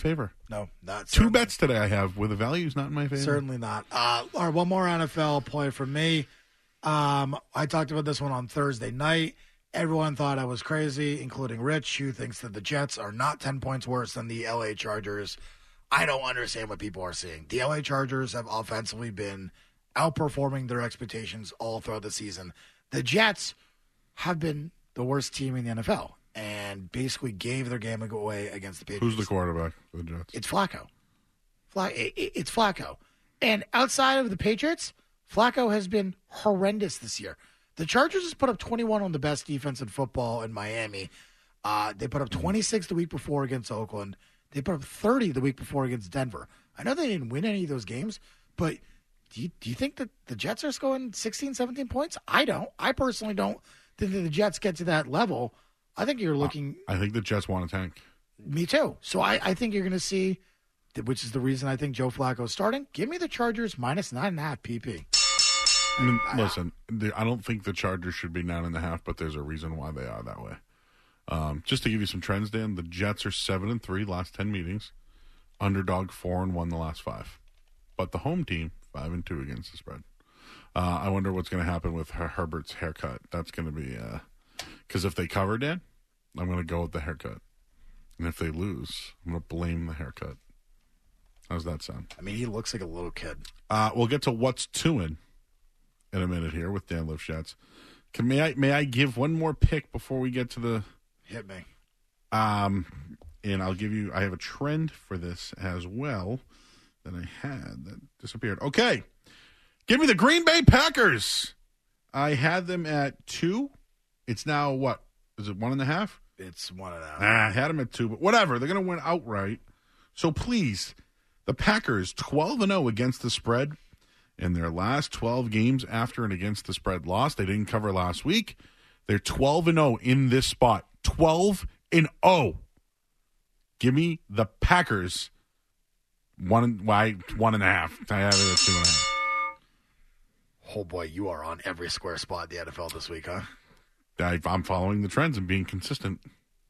no, not
Two
certainly.
bets today I have where the value's not in my favor.
Certainly not. Uh, all right, one more N F L play from me. Um, I talked about this one on Thursday night. Everyone thought I was crazy, including Rich, who thinks that the Jets are not ten points worse than the L A Chargers. I don't understand what people are seeing. The L A Chargers have offensively been outperforming their expectations all throughout the season. The Jets have been the worst team in the N F L and basically gave their game away against the Patriots.
Who's the quarterback for the Jets?
It's Flacco. Fla- it- it- It's Flacco. And outside of the Patriots, Flacco has been horrendous this year. The Chargers has put up twenty-one on the best defense in football in Miami. Uh, they put up twenty-six the week before against Oakland. They put up thirty the week before against Denver. I know they didn't win any of those games, but do you, do you think that the Jets are scoring sixteen, seventeen points? I don't. I personally don't think that the Jets get to that level. I think you're looking...
I think the Jets want a tank.
Me too. So I, I think you're going to see, which is the reason I think Joe Flacco is starting. Give me the Chargers minus nine and a half P P.
I mean, listen, the- I don't think the Chargers should be nine and a half, but there's a reason why they are that way. Um, just to give you some trends, Dan, the Jets are seven and three last ten meetings, underdog four and one the last five, but the home team five and two against the spread. Uh, I wonder what's going to happen with Her- Herbert's haircut. That's going to be because uh, if they cover, Dan, I'm going to go with the haircut, and if they lose, I'm going to blame the haircut. How's that sound?
I mean, he looks like a little kid.
Uh, we'll get to what's two in. in a minute here with Dan Lifshatz. Can may I may I give one more pick before we get to the
Hit me.
um and I'll give you I have a trend for this as well that I had that disappeared. Okay. Give me the Green Bay Packers. I had them at two. It's now what? Is it one and a half?
It's one and a half.
Ah, I had them at two, but whatever. They're gonna win outright. So please, the Packers twelve and oh against the spread. In their last twelve games after and against the spread loss, they didn't cover last week. They're twelve and oh in this spot. twelve and oh. Give me the Packers. One, why, one and a half. I have it at two and a half.
Oh, boy, you are on every square spot in the N F L this week, huh?
I, I'm following the trends and being consistent.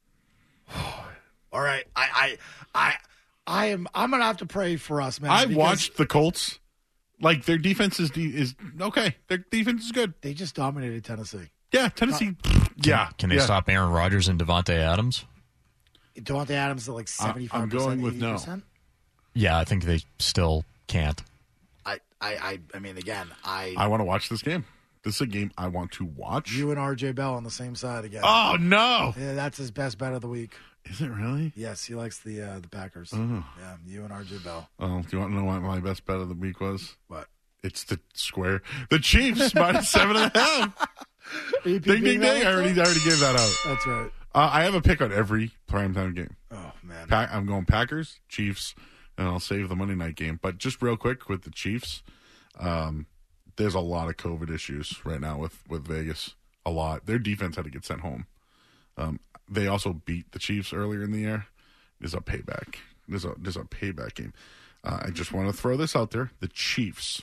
All right. I, I, I, I am, I'm going to have to pray for us, man.
I
because
watched the Colts. Like, their defense is, de- is okay. Their defense is good.
They just dominated Tennessee.
Yeah, Tennessee. yeah.
Can they
yeah.
stop Aaron Rodgers and Devontae Adams?
Devontae Adams at like seventy-five
I'm
percent.
going with no.
eighty percent?
Yeah, I think they still can't.
I, I, I, I mean, again, I,
I want to watch this game. This is a game I want to watch.
you and R J Bell on the same side again.
Oh, no.
Yeah, that's his best bet of the week.
Is it really?
Yes, he likes the uh, the Packers.
Oh.
Yeah, you and R J Bell.
Oh, do you want to know what my best bet of the week was?
What?
It's the square. The Chiefs minus seven and a half. Ding, ding, ding. I already, I already gave that out.
That's right.
Uh, I have a pick on every primetime game.
Oh, man.
Pa- I'm going Packers, Chiefs, and I'll save the Monday night game. But just real quick with the Chiefs, um, there's a lot of COVID issues right now with, with Vegas. A lot. Their defense had to get sent home. Um, they also beat the Chiefs earlier in the year. There's a payback. There's a, there's a payback game. Uh, I just want to throw this out there. The Chiefs.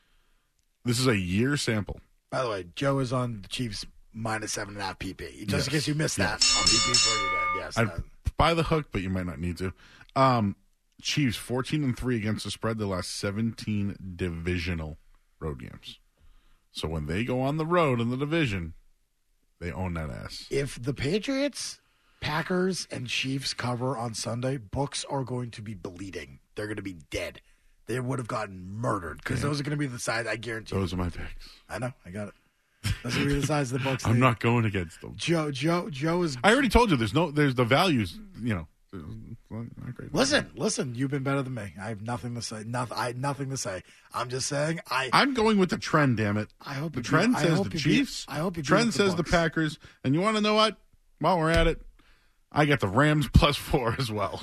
This is a year sample.
By the way, Joe is on the Chiefs minus seven and a half P P. Just
Yes.
in case you missed that
Yes.
on P P before you did. Yes.
I'd
uh,
buy the hook, but you might not need to. Um, Chiefs fourteen and three against the spread the last seventeen divisional road games. So when they go on the road in the division, they own that ass.
if the Patriots, Packers, and Chiefs cover on Sunday, books are going to be bleeding. They're going to be dead. They would have gotten murdered because those are going to be the sides, I guarantee.
Those are my picks.
I know. I got it. Those are going to be the sides of the books.
I'm
They-
not going against them.
Joe, Joe, Joe is.
I already told you there's no there's the values, you know. Not great.
Listen, listen. You've been better than me. I have nothing to say. Nothing. I nothing to say. I'm just saying. I.
I'm going with the trend, damn it.
I hope
The
you beat-
trend
I
says
hope
the
you beat-
Chiefs.
I hope you beat
Trend
the
says the
Bucs.
Packers. And you want to know what? While we're at it, I got the Rams plus four as well.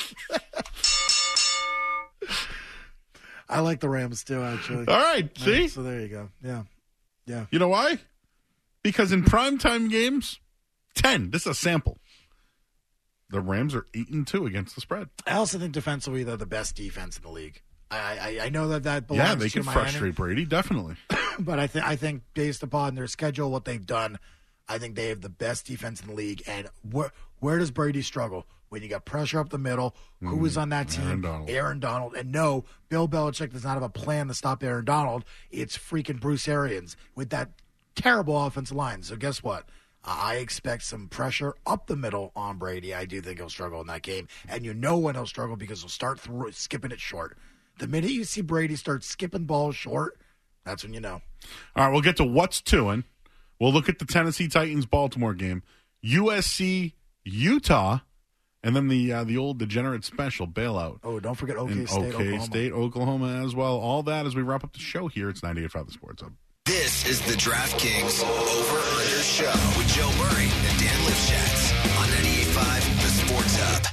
I like the Rams too. Actually.
All right, see?
Yeah, so there you go. Yeah. Yeah.
You know why? Because in primetime games, ten. This is a sample. The Rams are eight and two against the spread.
I also think defensively they're the best defense in the league. I I, I know that that belongs
Yeah, they
to
can
Miami,
frustrate Brady, definitely.
but I think I think based upon their schedule, what they've done, I think they have the best defense in the league. And where where does Brady struggle? when you got pressure up the middle, who was on that team?
Aaron Donald.
Aaron Donald. And no, Bill Belichick does not have a plan to stop Aaron Donald. It's freaking Bruce Arians with that terrible offensive line. So guess what? I expect some pressure up the middle on Brady. I do think he'll struggle in that game. And you know when he'll struggle because he'll start through, skipping it short. The minute you see Brady start skipping balls short, that's when you know.
All right, we'll get to what's doing. We'll look at the Tennessee Titans-Baltimore game, U S C, Utah, and then the uh, the old degenerate special bailout.
Oh, don't forget OK
in
State,
OK
Oklahoma.
State, Oklahoma as well. All that as we wrap up the show here. It's ninety-eight point five The Sports Hub.
This is the DraftKings Over-Under Show with Joe Murray and Dan Lifshatz on ninety-eight point five The Sports Hub.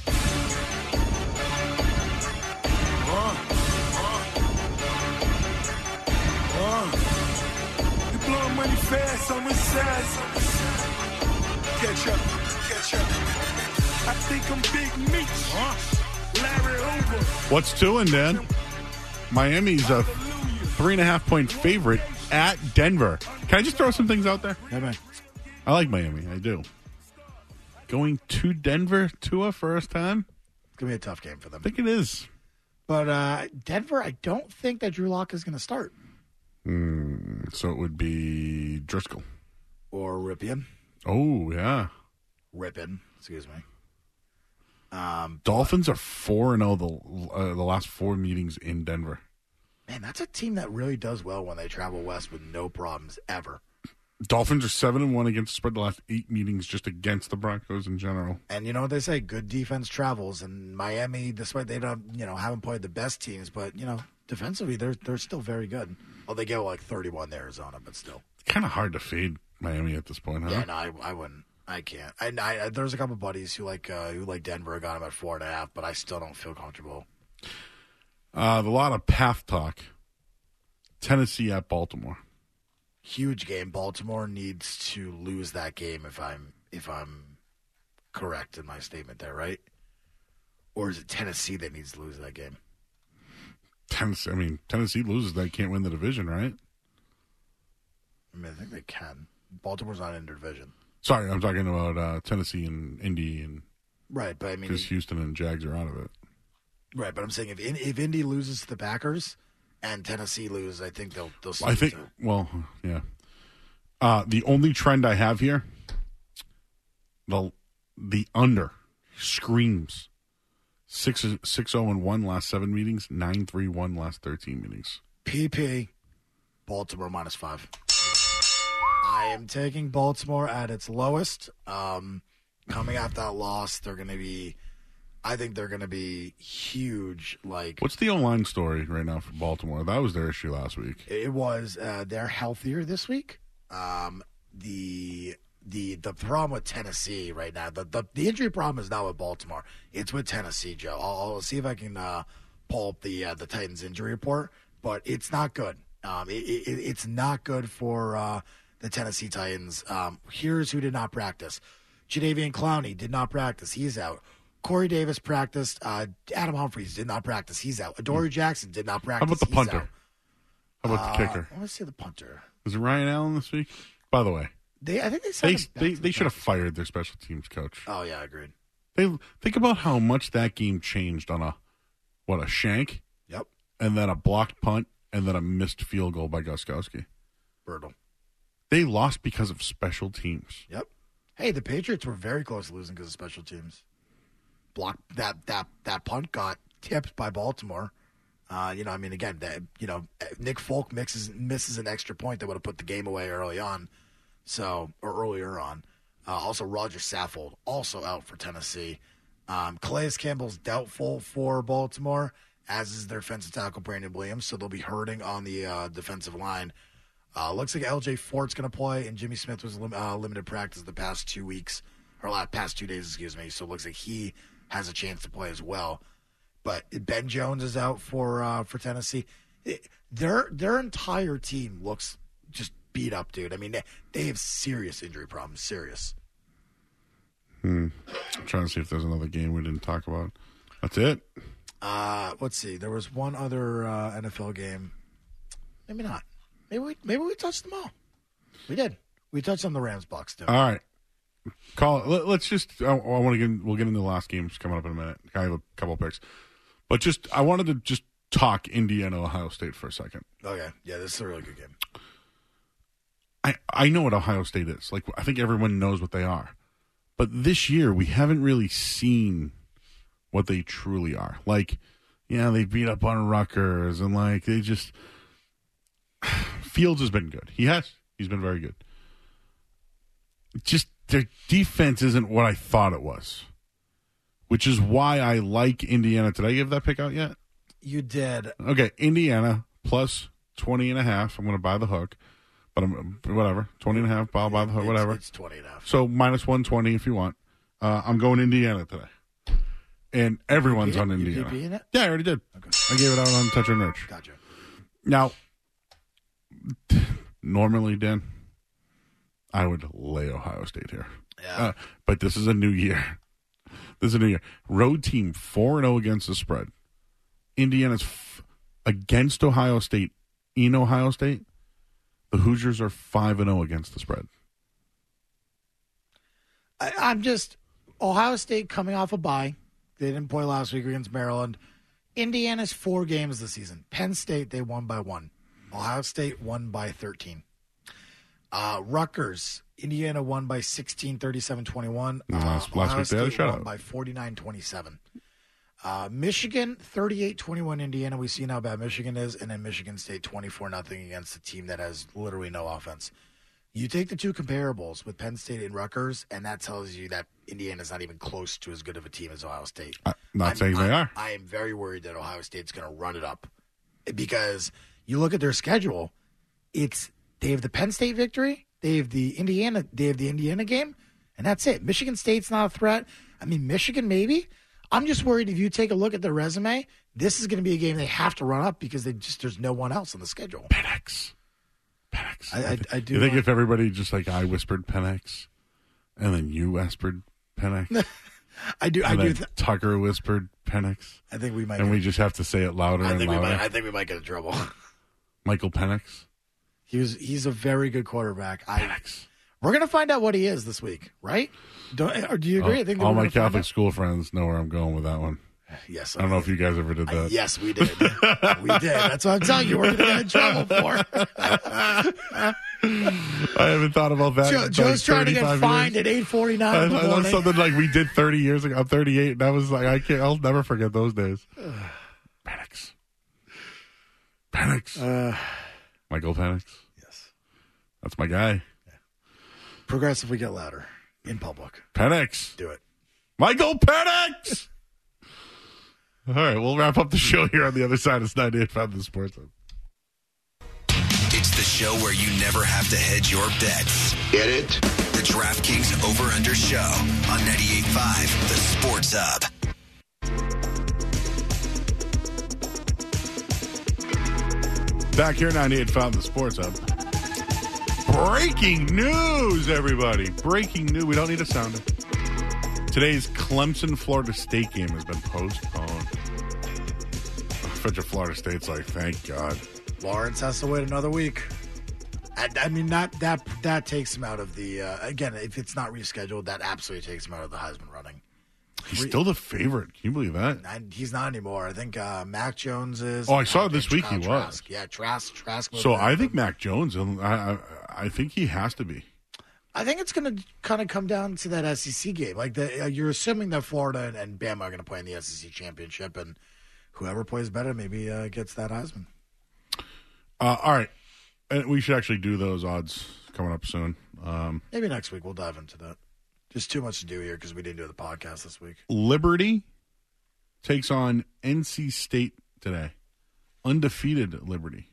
Uh, uh, uh. You blowing money fast on this side. Catch up, catch up. I think I'm Big Meech. Uh, Larry Hoover.
What's doing, Dan? Miami's a three and a half point favorite at Denver. Can I just throw some things out there?
Yeah, man.
I like Miami. I do. Going to Denver, Tua, first time?
It's going to be a tough game for them.
I think it is.
But uh, Denver, I don't think that Drew Lock is going to start.
Mm, so it would be Driscoll.
Or Ripien.
Oh, yeah.
Rippin, excuse me. Um,
Dolphins are four and oh the uh, the last four meetings in Denver.
Man, that's a team that really does well when they travel west with no problems ever.
Dolphins are seven and one against the spread the last eight meetings just against the Broncos in general.
And you know what they say, good defense travels. And Miami, despite they don't, you know, haven't played the best teams, but you know, defensively they're they're still very good. Well, they get like thirty-one to Arizona, but still,
it's kind of hard to fade Miami at this point, huh?
Yeah, no, I, I wouldn't. I can't. I, I there's a couple buddies who like uh, who like Denver, got them at four and a half, but I still don't feel comfortable.
Uh, a lot of path talk. Tennessee at Baltimore.
Huge game. Baltimore needs to lose that game if I'm if I'm correct in my statement there, right? Or is it Tennessee that needs to lose that game?
Tennessee. I mean, Tennessee loses, they can't win the division, right?
I mean, I think they can. Baltimore's not in their division.
Sorry, I'm talking about uh, Tennessee and Indy, and
right, but I mean,
because Houston and Jags are out of it.
Right, but I'm saying if if Indy loses to the Packers and Tennessee lose, I think they'll they'll.
I think.
Out.
Well, yeah. Uh, the only trend I have here, the the under screams six six zero and one last seven meetings, nine three one last thirteen meetings.
P P, Baltimore minus five. I am taking Baltimore at its lowest. Um, coming off that loss, they're going to be. I think they're going to be huge. Like,
what's the online story right now for Baltimore? That was their issue last week.
It was. Uh, they're healthier this week. Um, the the the problem with Tennessee right now, the, the the injury problem is not with Baltimore. It's with Tennessee, Joe. I'll, I'll see if I can uh, pull up the uh, the Titans injury report, but it's not good. Um, it, it, it's not good for uh, the Tennessee Titans. Um, here's who did not practice: Jadeveon Clowney did not practice. He's out. Corey Davis practiced. Uh, Adam Humphries did not practice. He's out. Adoree Jackson did not practice.
How about the
He's
punter?
out.
How about the
Uh,
kicker?
I want to see the punter.
Was it Ryan Allen this week? By the way,
They, I think they
they
sent him back
they,
to the
they should have
practice.
fired their special teams coach.
Oh yeah, agreed.
They think about how much that game changed on a what a shank,
Yep,
and then a blocked punt, and then a missed field goal by Gostkowski.
brutal.
They lost because of special teams.
Yep. Hey, the Patriots were very close to losing because of special teams. Block that that that punt got tipped by Baltimore. Uh, you know, I mean, again, that, you know, Nick Folk mixes, misses an extra point that would have put the game away early on, so or earlier on. Uh, also, Roger Saffold also out for Tennessee. Um, Calais Campbell's doubtful for Baltimore, as is their defensive tackle Brandon Williams, so they'll be hurting on the uh, defensive line. Uh, looks like L J Fort's going to play, and Jimmy Smith was lim- uh, limited practice the past two weeks, or la- past two days, excuse me. So it looks like he has a chance to play as well. But Ben Jones is out for uh, for Tennessee. It, their their entire team looks just beat up, dude. I mean, they, they have serious injury problems. Serious.
Hmm. I'm trying to see if there's another game we didn't talk about. That's it.
Uh, let's see. There was one other uh, N F L game. Maybe not. Maybe we maybe we touched them all. We did. We touched on the Rams Bucks too.
All right. call it. Let, let's just. I, I want to get. We'll get into the last games coming up in a minute. I have a couple picks, but just I wanted to just talk Indiana Ohio State for a second.
Okay, yeah, this is a really good game.
I I know what Ohio State is. Like I think everyone knows what they are, but this year we haven't really seen what they truly are. Like, yeah, they beat up on Rutgers, and like they just. Fields has been good. He has. He's been very good. Just their defense isn't what I thought it was, which is why I like Indiana. Did I give that pick out yet?
You did.
Okay, Indiana plus twenty and a half. I'm going to buy the hook, but I'm whatever. twenty and a half, I'll buy the hook, whatever.
It's, it's twenty and a half.
So minus one twenty if you want. Uh, I'm going Indiana today. And everyone's on Indiana.
You it?
Yeah, I already did. Okay. I gave it out on Touch and Nurture.
Gotcha.
Now, normally, Dan, I would lay Ohio State here.
Yeah.
Uh, but this is a new year. This is a new year. Road team four and oh against the spread. Indiana's f- against Ohio State in Ohio State. The Hoosiers are five and oh against the spread.
I, I'm just Ohio State coming off a bye. They didn't play last week against Maryland. Indiana's four games this season. Penn State, they won by one. Ohio State won by thirteen. Uh, Rutgers, Indiana won by sixteen, thirty-seven twenty-one. Uh,
last, last
Ohio
week they had a
State won
shutout.
by forty-nine twenty-seven. Uh, Michigan, thirty-eight twenty-one Indiana. We see how bad Michigan is. And then Michigan State, twenty-four nothing against a team that has literally no offense. You take the two comparables with Penn State and Rutgers, and that tells you that Indiana's not even close to as good of a team as Ohio State.
I'm not
I'm,
saying they
I'm,
are.
I am very worried that Ohio State's going to run it up because you look at their schedule. It's they have the Penn State victory, they have the Indiana, they have the Indiana game, and that's it. Michigan State's not a threat. I mean, Michigan maybe. I'm just worried if you take a look at their resume, this is going to be a game they have to run up because they just there's no one else on the schedule.
Penix. Penix.
I, I, I do.
You think
like,
if everybody just like I whispered Penix, and then you whispered Penix,
I do. I
and
do.
then
Th-
Tucker whispered Penix,
I think we might.
and
get,
we just have to say it louder
I
and
think we
louder.
might. I think we might get in trouble.
Michael Penix.
He was. He's a very good quarterback. I,
Penix.
we're gonna find out what he is this week, right? Don't, or do you agree?
Oh,
I think that
all
we're
my
gonna find
Catholic
out?
school friends know where I'm going with that one.
Yes,
I don't know if you guys ever did
I,
that.
yes, we did. we did. That's what I'm telling you. We're going to get in trouble for.
I haven't thought about that.
Joe,
in
Joe's
like
trying to get
thirty-five
fined
years.
at eight forty-nine
I,
in the
I know
morning.
something like we did thirty years ago. I'm thirty-eight, and I was like, I can't. I'll never forget those days. Penix. Penix.
Uh,
Michael Penix.
yes.
That's my guy.
Progressively get louder in public.
Penix.
Do it.
Michael Penix. All right, we'll wrap up the show here on the other side. It's ninety-eight point five The Sports Hub.
It's the show where you never have to hedge your bets. Get it? The DraftKings Over-Under Show on ninety-eight point five The Sports Hub.
Back here, ninety-eight point five The Sports Hub. Breaking news, everybody. Breaking news. We don't need a sounder. Today's Clemson-Florida State game has been postponed. I bet your Florida State's like, thank God.
Lawrence has to wait another week. I, I mean, that that that takes him out of the. Uh, again, if it's not rescheduled, that absolutely takes him out of the Heisman running.
He's still the favorite. Can you believe that?
And he's not anymore. I think uh, Mac Jones is.
Oh, I saw
uh,
this
Kyle
week he was.
Trask. Yeah, Trask. Trask.
So I think Mac Jones, I, I, I think he has to be.
I think it's going to kind of come down to that S E C game. Like the, uh, you're assuming that Florida and, and Bama are going to play in the S E C championship, and whoever plays better maybe uh, gets that Heisman.
Uh, all right. And we should actually do those odds coming up soon. Um,
Maybe next week we'll dive into that. Just too much to do here because we didn't do the podcast this week.
Liberty takes on N C State today. Undefeated Liberty.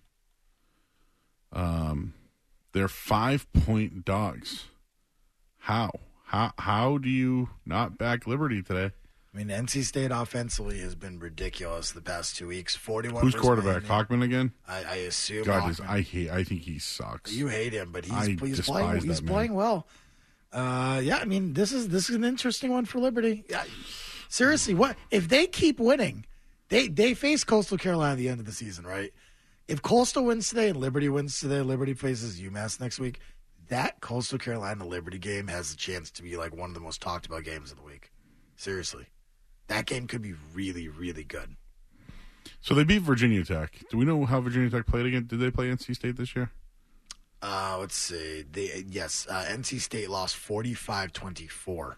Um, they're five-point dogs. How? How How do you not back Liberty today?
I mean, N C State offensively has been ridiculous the past two weeks. Forty-one.
Who's
versus
quarterback?
Miami.
Hockman again?
I, I assume.
God, is,
Hockman.
I hate. I think he sucks.
You hate him, but he's
I
he's
despise
playing. He's
that man.
playing well. Uh, yeah, I mean, this is this is an interesting one for Liberty. Yeah, seriously, what if they keep winning? They they face Coastal Carolina at the end of the season, right? If Coastal wins today and Liberty wins today, Liberty faces UMass next week. that Coastal Carolina Liberty game has a chance to be like one of the most talked about games of the week. Seriously. That game could be really, really good.
So they beat Virginia Tech. Do we know how Virginia Tech played again? Did they play N C State this year?
Uh, let's see. They, yes, uh, N C State lost forty-five twenty-four.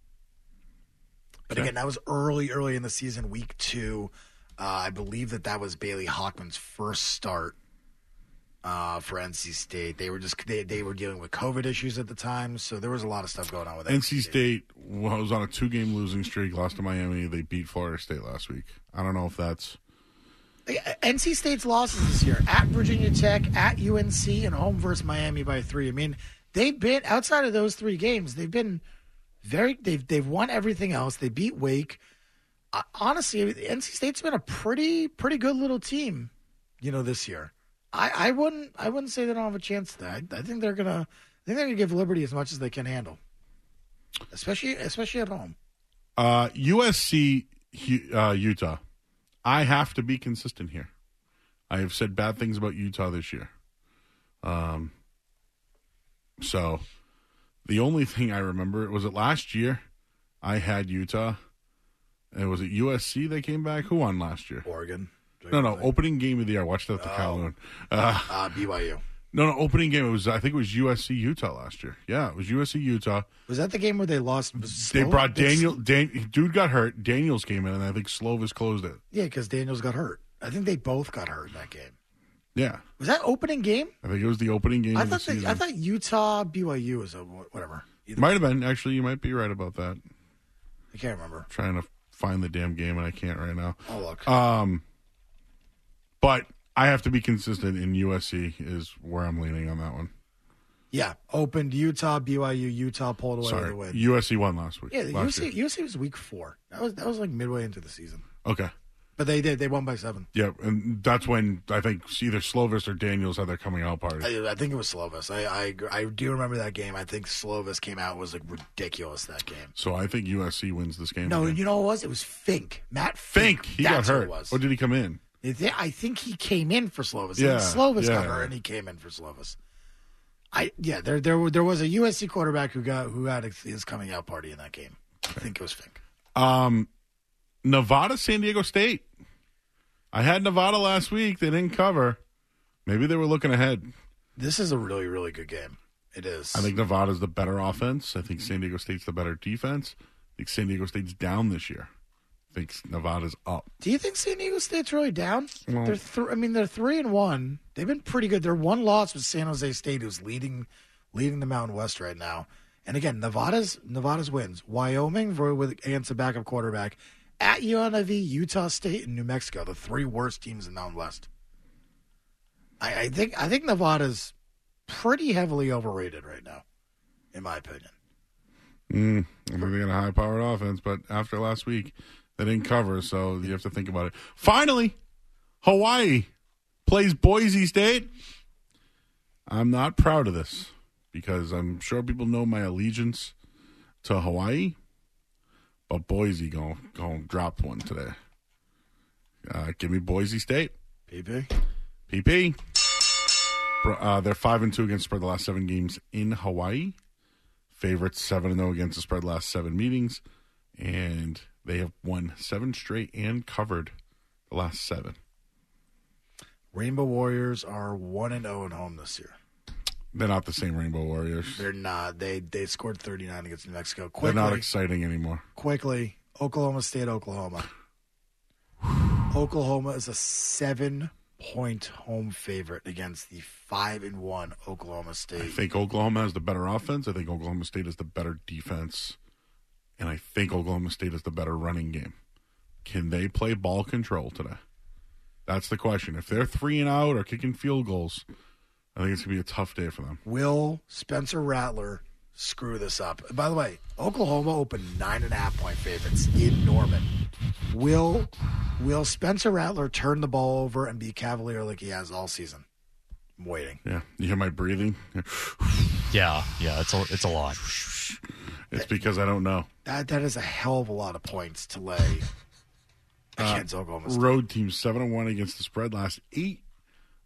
But
Okay.
again, that was early, early in the season, week two. Uh, I believe that that was Bailey Hockman's first start uh, for N C State. They were just they, they were dealing with COVID issues at the time, so there was a lot of stuff going on with
N C State was on a two-game losing streak, lost to Miami. They beat Florida State last week. I don't know if that's...
N C State's losses this year at Virginia Tech, at U N C, and home versus Miami by three. I mean, they've been outside of those three games. They've been very. They've they've won everything else. They beat Wake. Uh, honestly, N C State's been a pretty pretty good little team, you know, this year. I, I wouldn't I wouldn't say they don't have a chance to that. I, I think they're gonna I think they're gonna give Liberty as much as they can handle, especially especially at home.
Uh, U S C, uh, Utah. I have to be consistent here. I have said bad things about Utah this year. Um, so the only thing I remember, was it last year I had Utah, and was it U S C that came back? Who won last year?
Oregon.
No, no, opening game of the year. I watched that at the
Oh.
Kowloon. Uh,
Uh, B Y U.
no, no, opening game. It was, I think it was U S C Utah last year. Yeah, it was U S C Utah.
Was that the game where they lost?
They brought Daniel. Dan, dude got hurt. Daniels came in, and I think Slovis closed it.
Yeah, because Daniels got hurt. I think they both got hurt in that game.
Yeah,
Was that opening game?
I think it was the opening game
I
of the
thought they,
season.
I thought Utah B Y U was a whatever. Either
Might have been. Actually, you might be right about that.
I can't remember.
Trying to find the damn game, and I can't right now.
Oh look.
Um, but I have to be consistent, in U S C is where I'm leaning on that one.
yeah, opened Utah B Y U. Utah pulled away
Sorry,
the win.
U S C won last week.
Yeah, the
last
U S C,
year.
U S C was week four. That was that was like midway into the season.
Okay.
But they did. They won by seven.
Yeah, and that's when I think either Slovis or Daniels had their coming out party.
I, I think it was Slovis. I, I agree- I do remember that game. I think Slovis came out was like ridiculous that game.
So I think U S C wins this game.
No,
again.
you know what it was? It was Fink. Matt Fink.
Fink, he
That's
got
who
hurt.
It was.
Or did he come in?
I thi- I think he came in for Slovis.
Yeah,
Yeah, Slovis
yeah.
got hurt, and he came in for Slovis. I yeah, there there were- there was a U S C quarterback who got who had his coming out party in that game. I think it was Fink.
Um, Nevada, San Diego State. I had Nevada last week. They didn't cover. Maybe they were looking ahead.
This is a really really good game. It is.
I think Nevada's the better offense. I think San Diego State's the better defense. I think San Diego State's down this year. I think Nevada's up.
Do you think San Diego State's really down?
Well-
they're th- I mean, they're three and one. They've been pretty good. Their one loss was San Jose State, who's leading leading the Mountain West right now. And again, Nevada's Nevada's wins. Wyoming for, with against a backup quarterback. At U N I V, Utah State, and New Mexico, the three worst teams in the Mountain West. I, I think I think Nevada's pretty heavily overrated right now, in my opinion.
Mm, I think they got a high-powered offense, but after last week, they didn't cover, so you have to think about it. Finally, Hawaii plays Boise State. I'm not proud of this because I'm sure people know my allegiance to Hawaii, but Boise going to drop one today. Uh, give me Boise State.
P P.
P P. Uh, they're five and two against the spread the last seven games in Hawaii. Favorites seven and zero against the spread the last seven meetings, and they have won seven straight and covered the last seven.
Rainbow Warriors are one and zero at home this year.
They're not the same Rainbow Warriors.
They're not. They they scored thirty-nine against New Mexico.
They're
Quickly,
not exciting anymore.
quickly, Oklahoma State, Oklahoma. Oklahoma is a seven-point home favorite against the five and one Oklahoma State.
I think Oklahoma has the better offense. I think Oklahoma State has the better defense. And I think Oklahoma State has the better running game. Can they play ball control today? That's the question. If they're three and out or kicking field goals, I think it's going to be a tough day for them.
Will Spencer Rattler screw this up? By the way, Oklahoma opened nine and a half point favorites in Norman. Will Will Spencer Rattler turn the ball over and be cavalier like he has all season? I'm waiting.
Yeah. You hear my breathing?
Yeah, yeah, it's a it's a lot.
It's because I don't know.
That that is a hell of a lot of points to lay against Oklahoma State.
Road team seven and one against the spread last eight.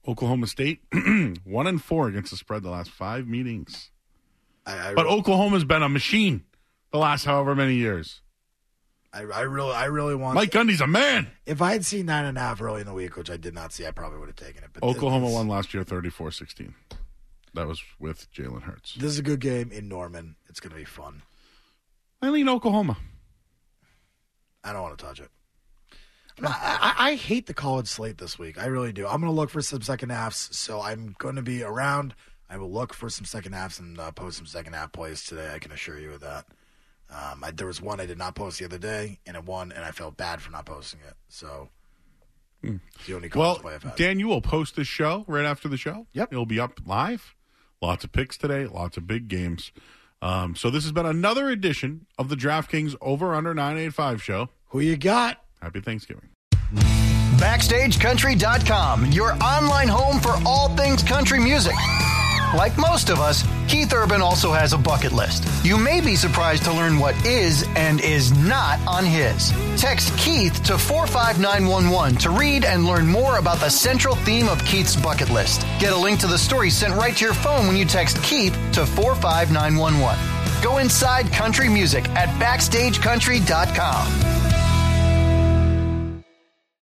Oklahoma State, one and four against the spread the last five meetings.
I, I
but
really,
Oklahoma's been a machine the last however many years.
I, I really, I really want.
Mike Gundy's a man.
If I had seen nine and a half early in the week, which I did not see, I probably would have taken it. But
Oklahoma
this,
won last year thirty-four sixteen. That was with Jalen Hurts.
This is a good game in Norman. It's going to be fun.
I lean Oklahoma.
I don't want to touch it. I, I, I hate the college slate this week. I really do. I'm going to look for some second halves, so I'm going to be around. I will look for some second halves and uh, post some second half plays today. I can assure you of that. Um, I, there was one I did not post the other day, and it won, and I felt bad for not posting it. So,
mm.
it's the only college
well,
play I've had.
Dan, you will post this show right after the show.
Yep.
It'll be up live. Lots of picks today, lots of big games. Um, so this has been another edition of the DraftKings Over Under nine eighty-five show.
Who you got?
Happy Thanksgiving.
Backstage Country dot com, your online home for all things country music. Like most of us, Keith Urban also has a bucket list. You may be surprised to learn what is and is not on his. Text Keith to four five nine one one to read and learn more about the central theme of Keith's bucket list. Get a link to the story sent right to your phone when you text Keith to four five nine one one. Go inside country music at Backstage Country dot com.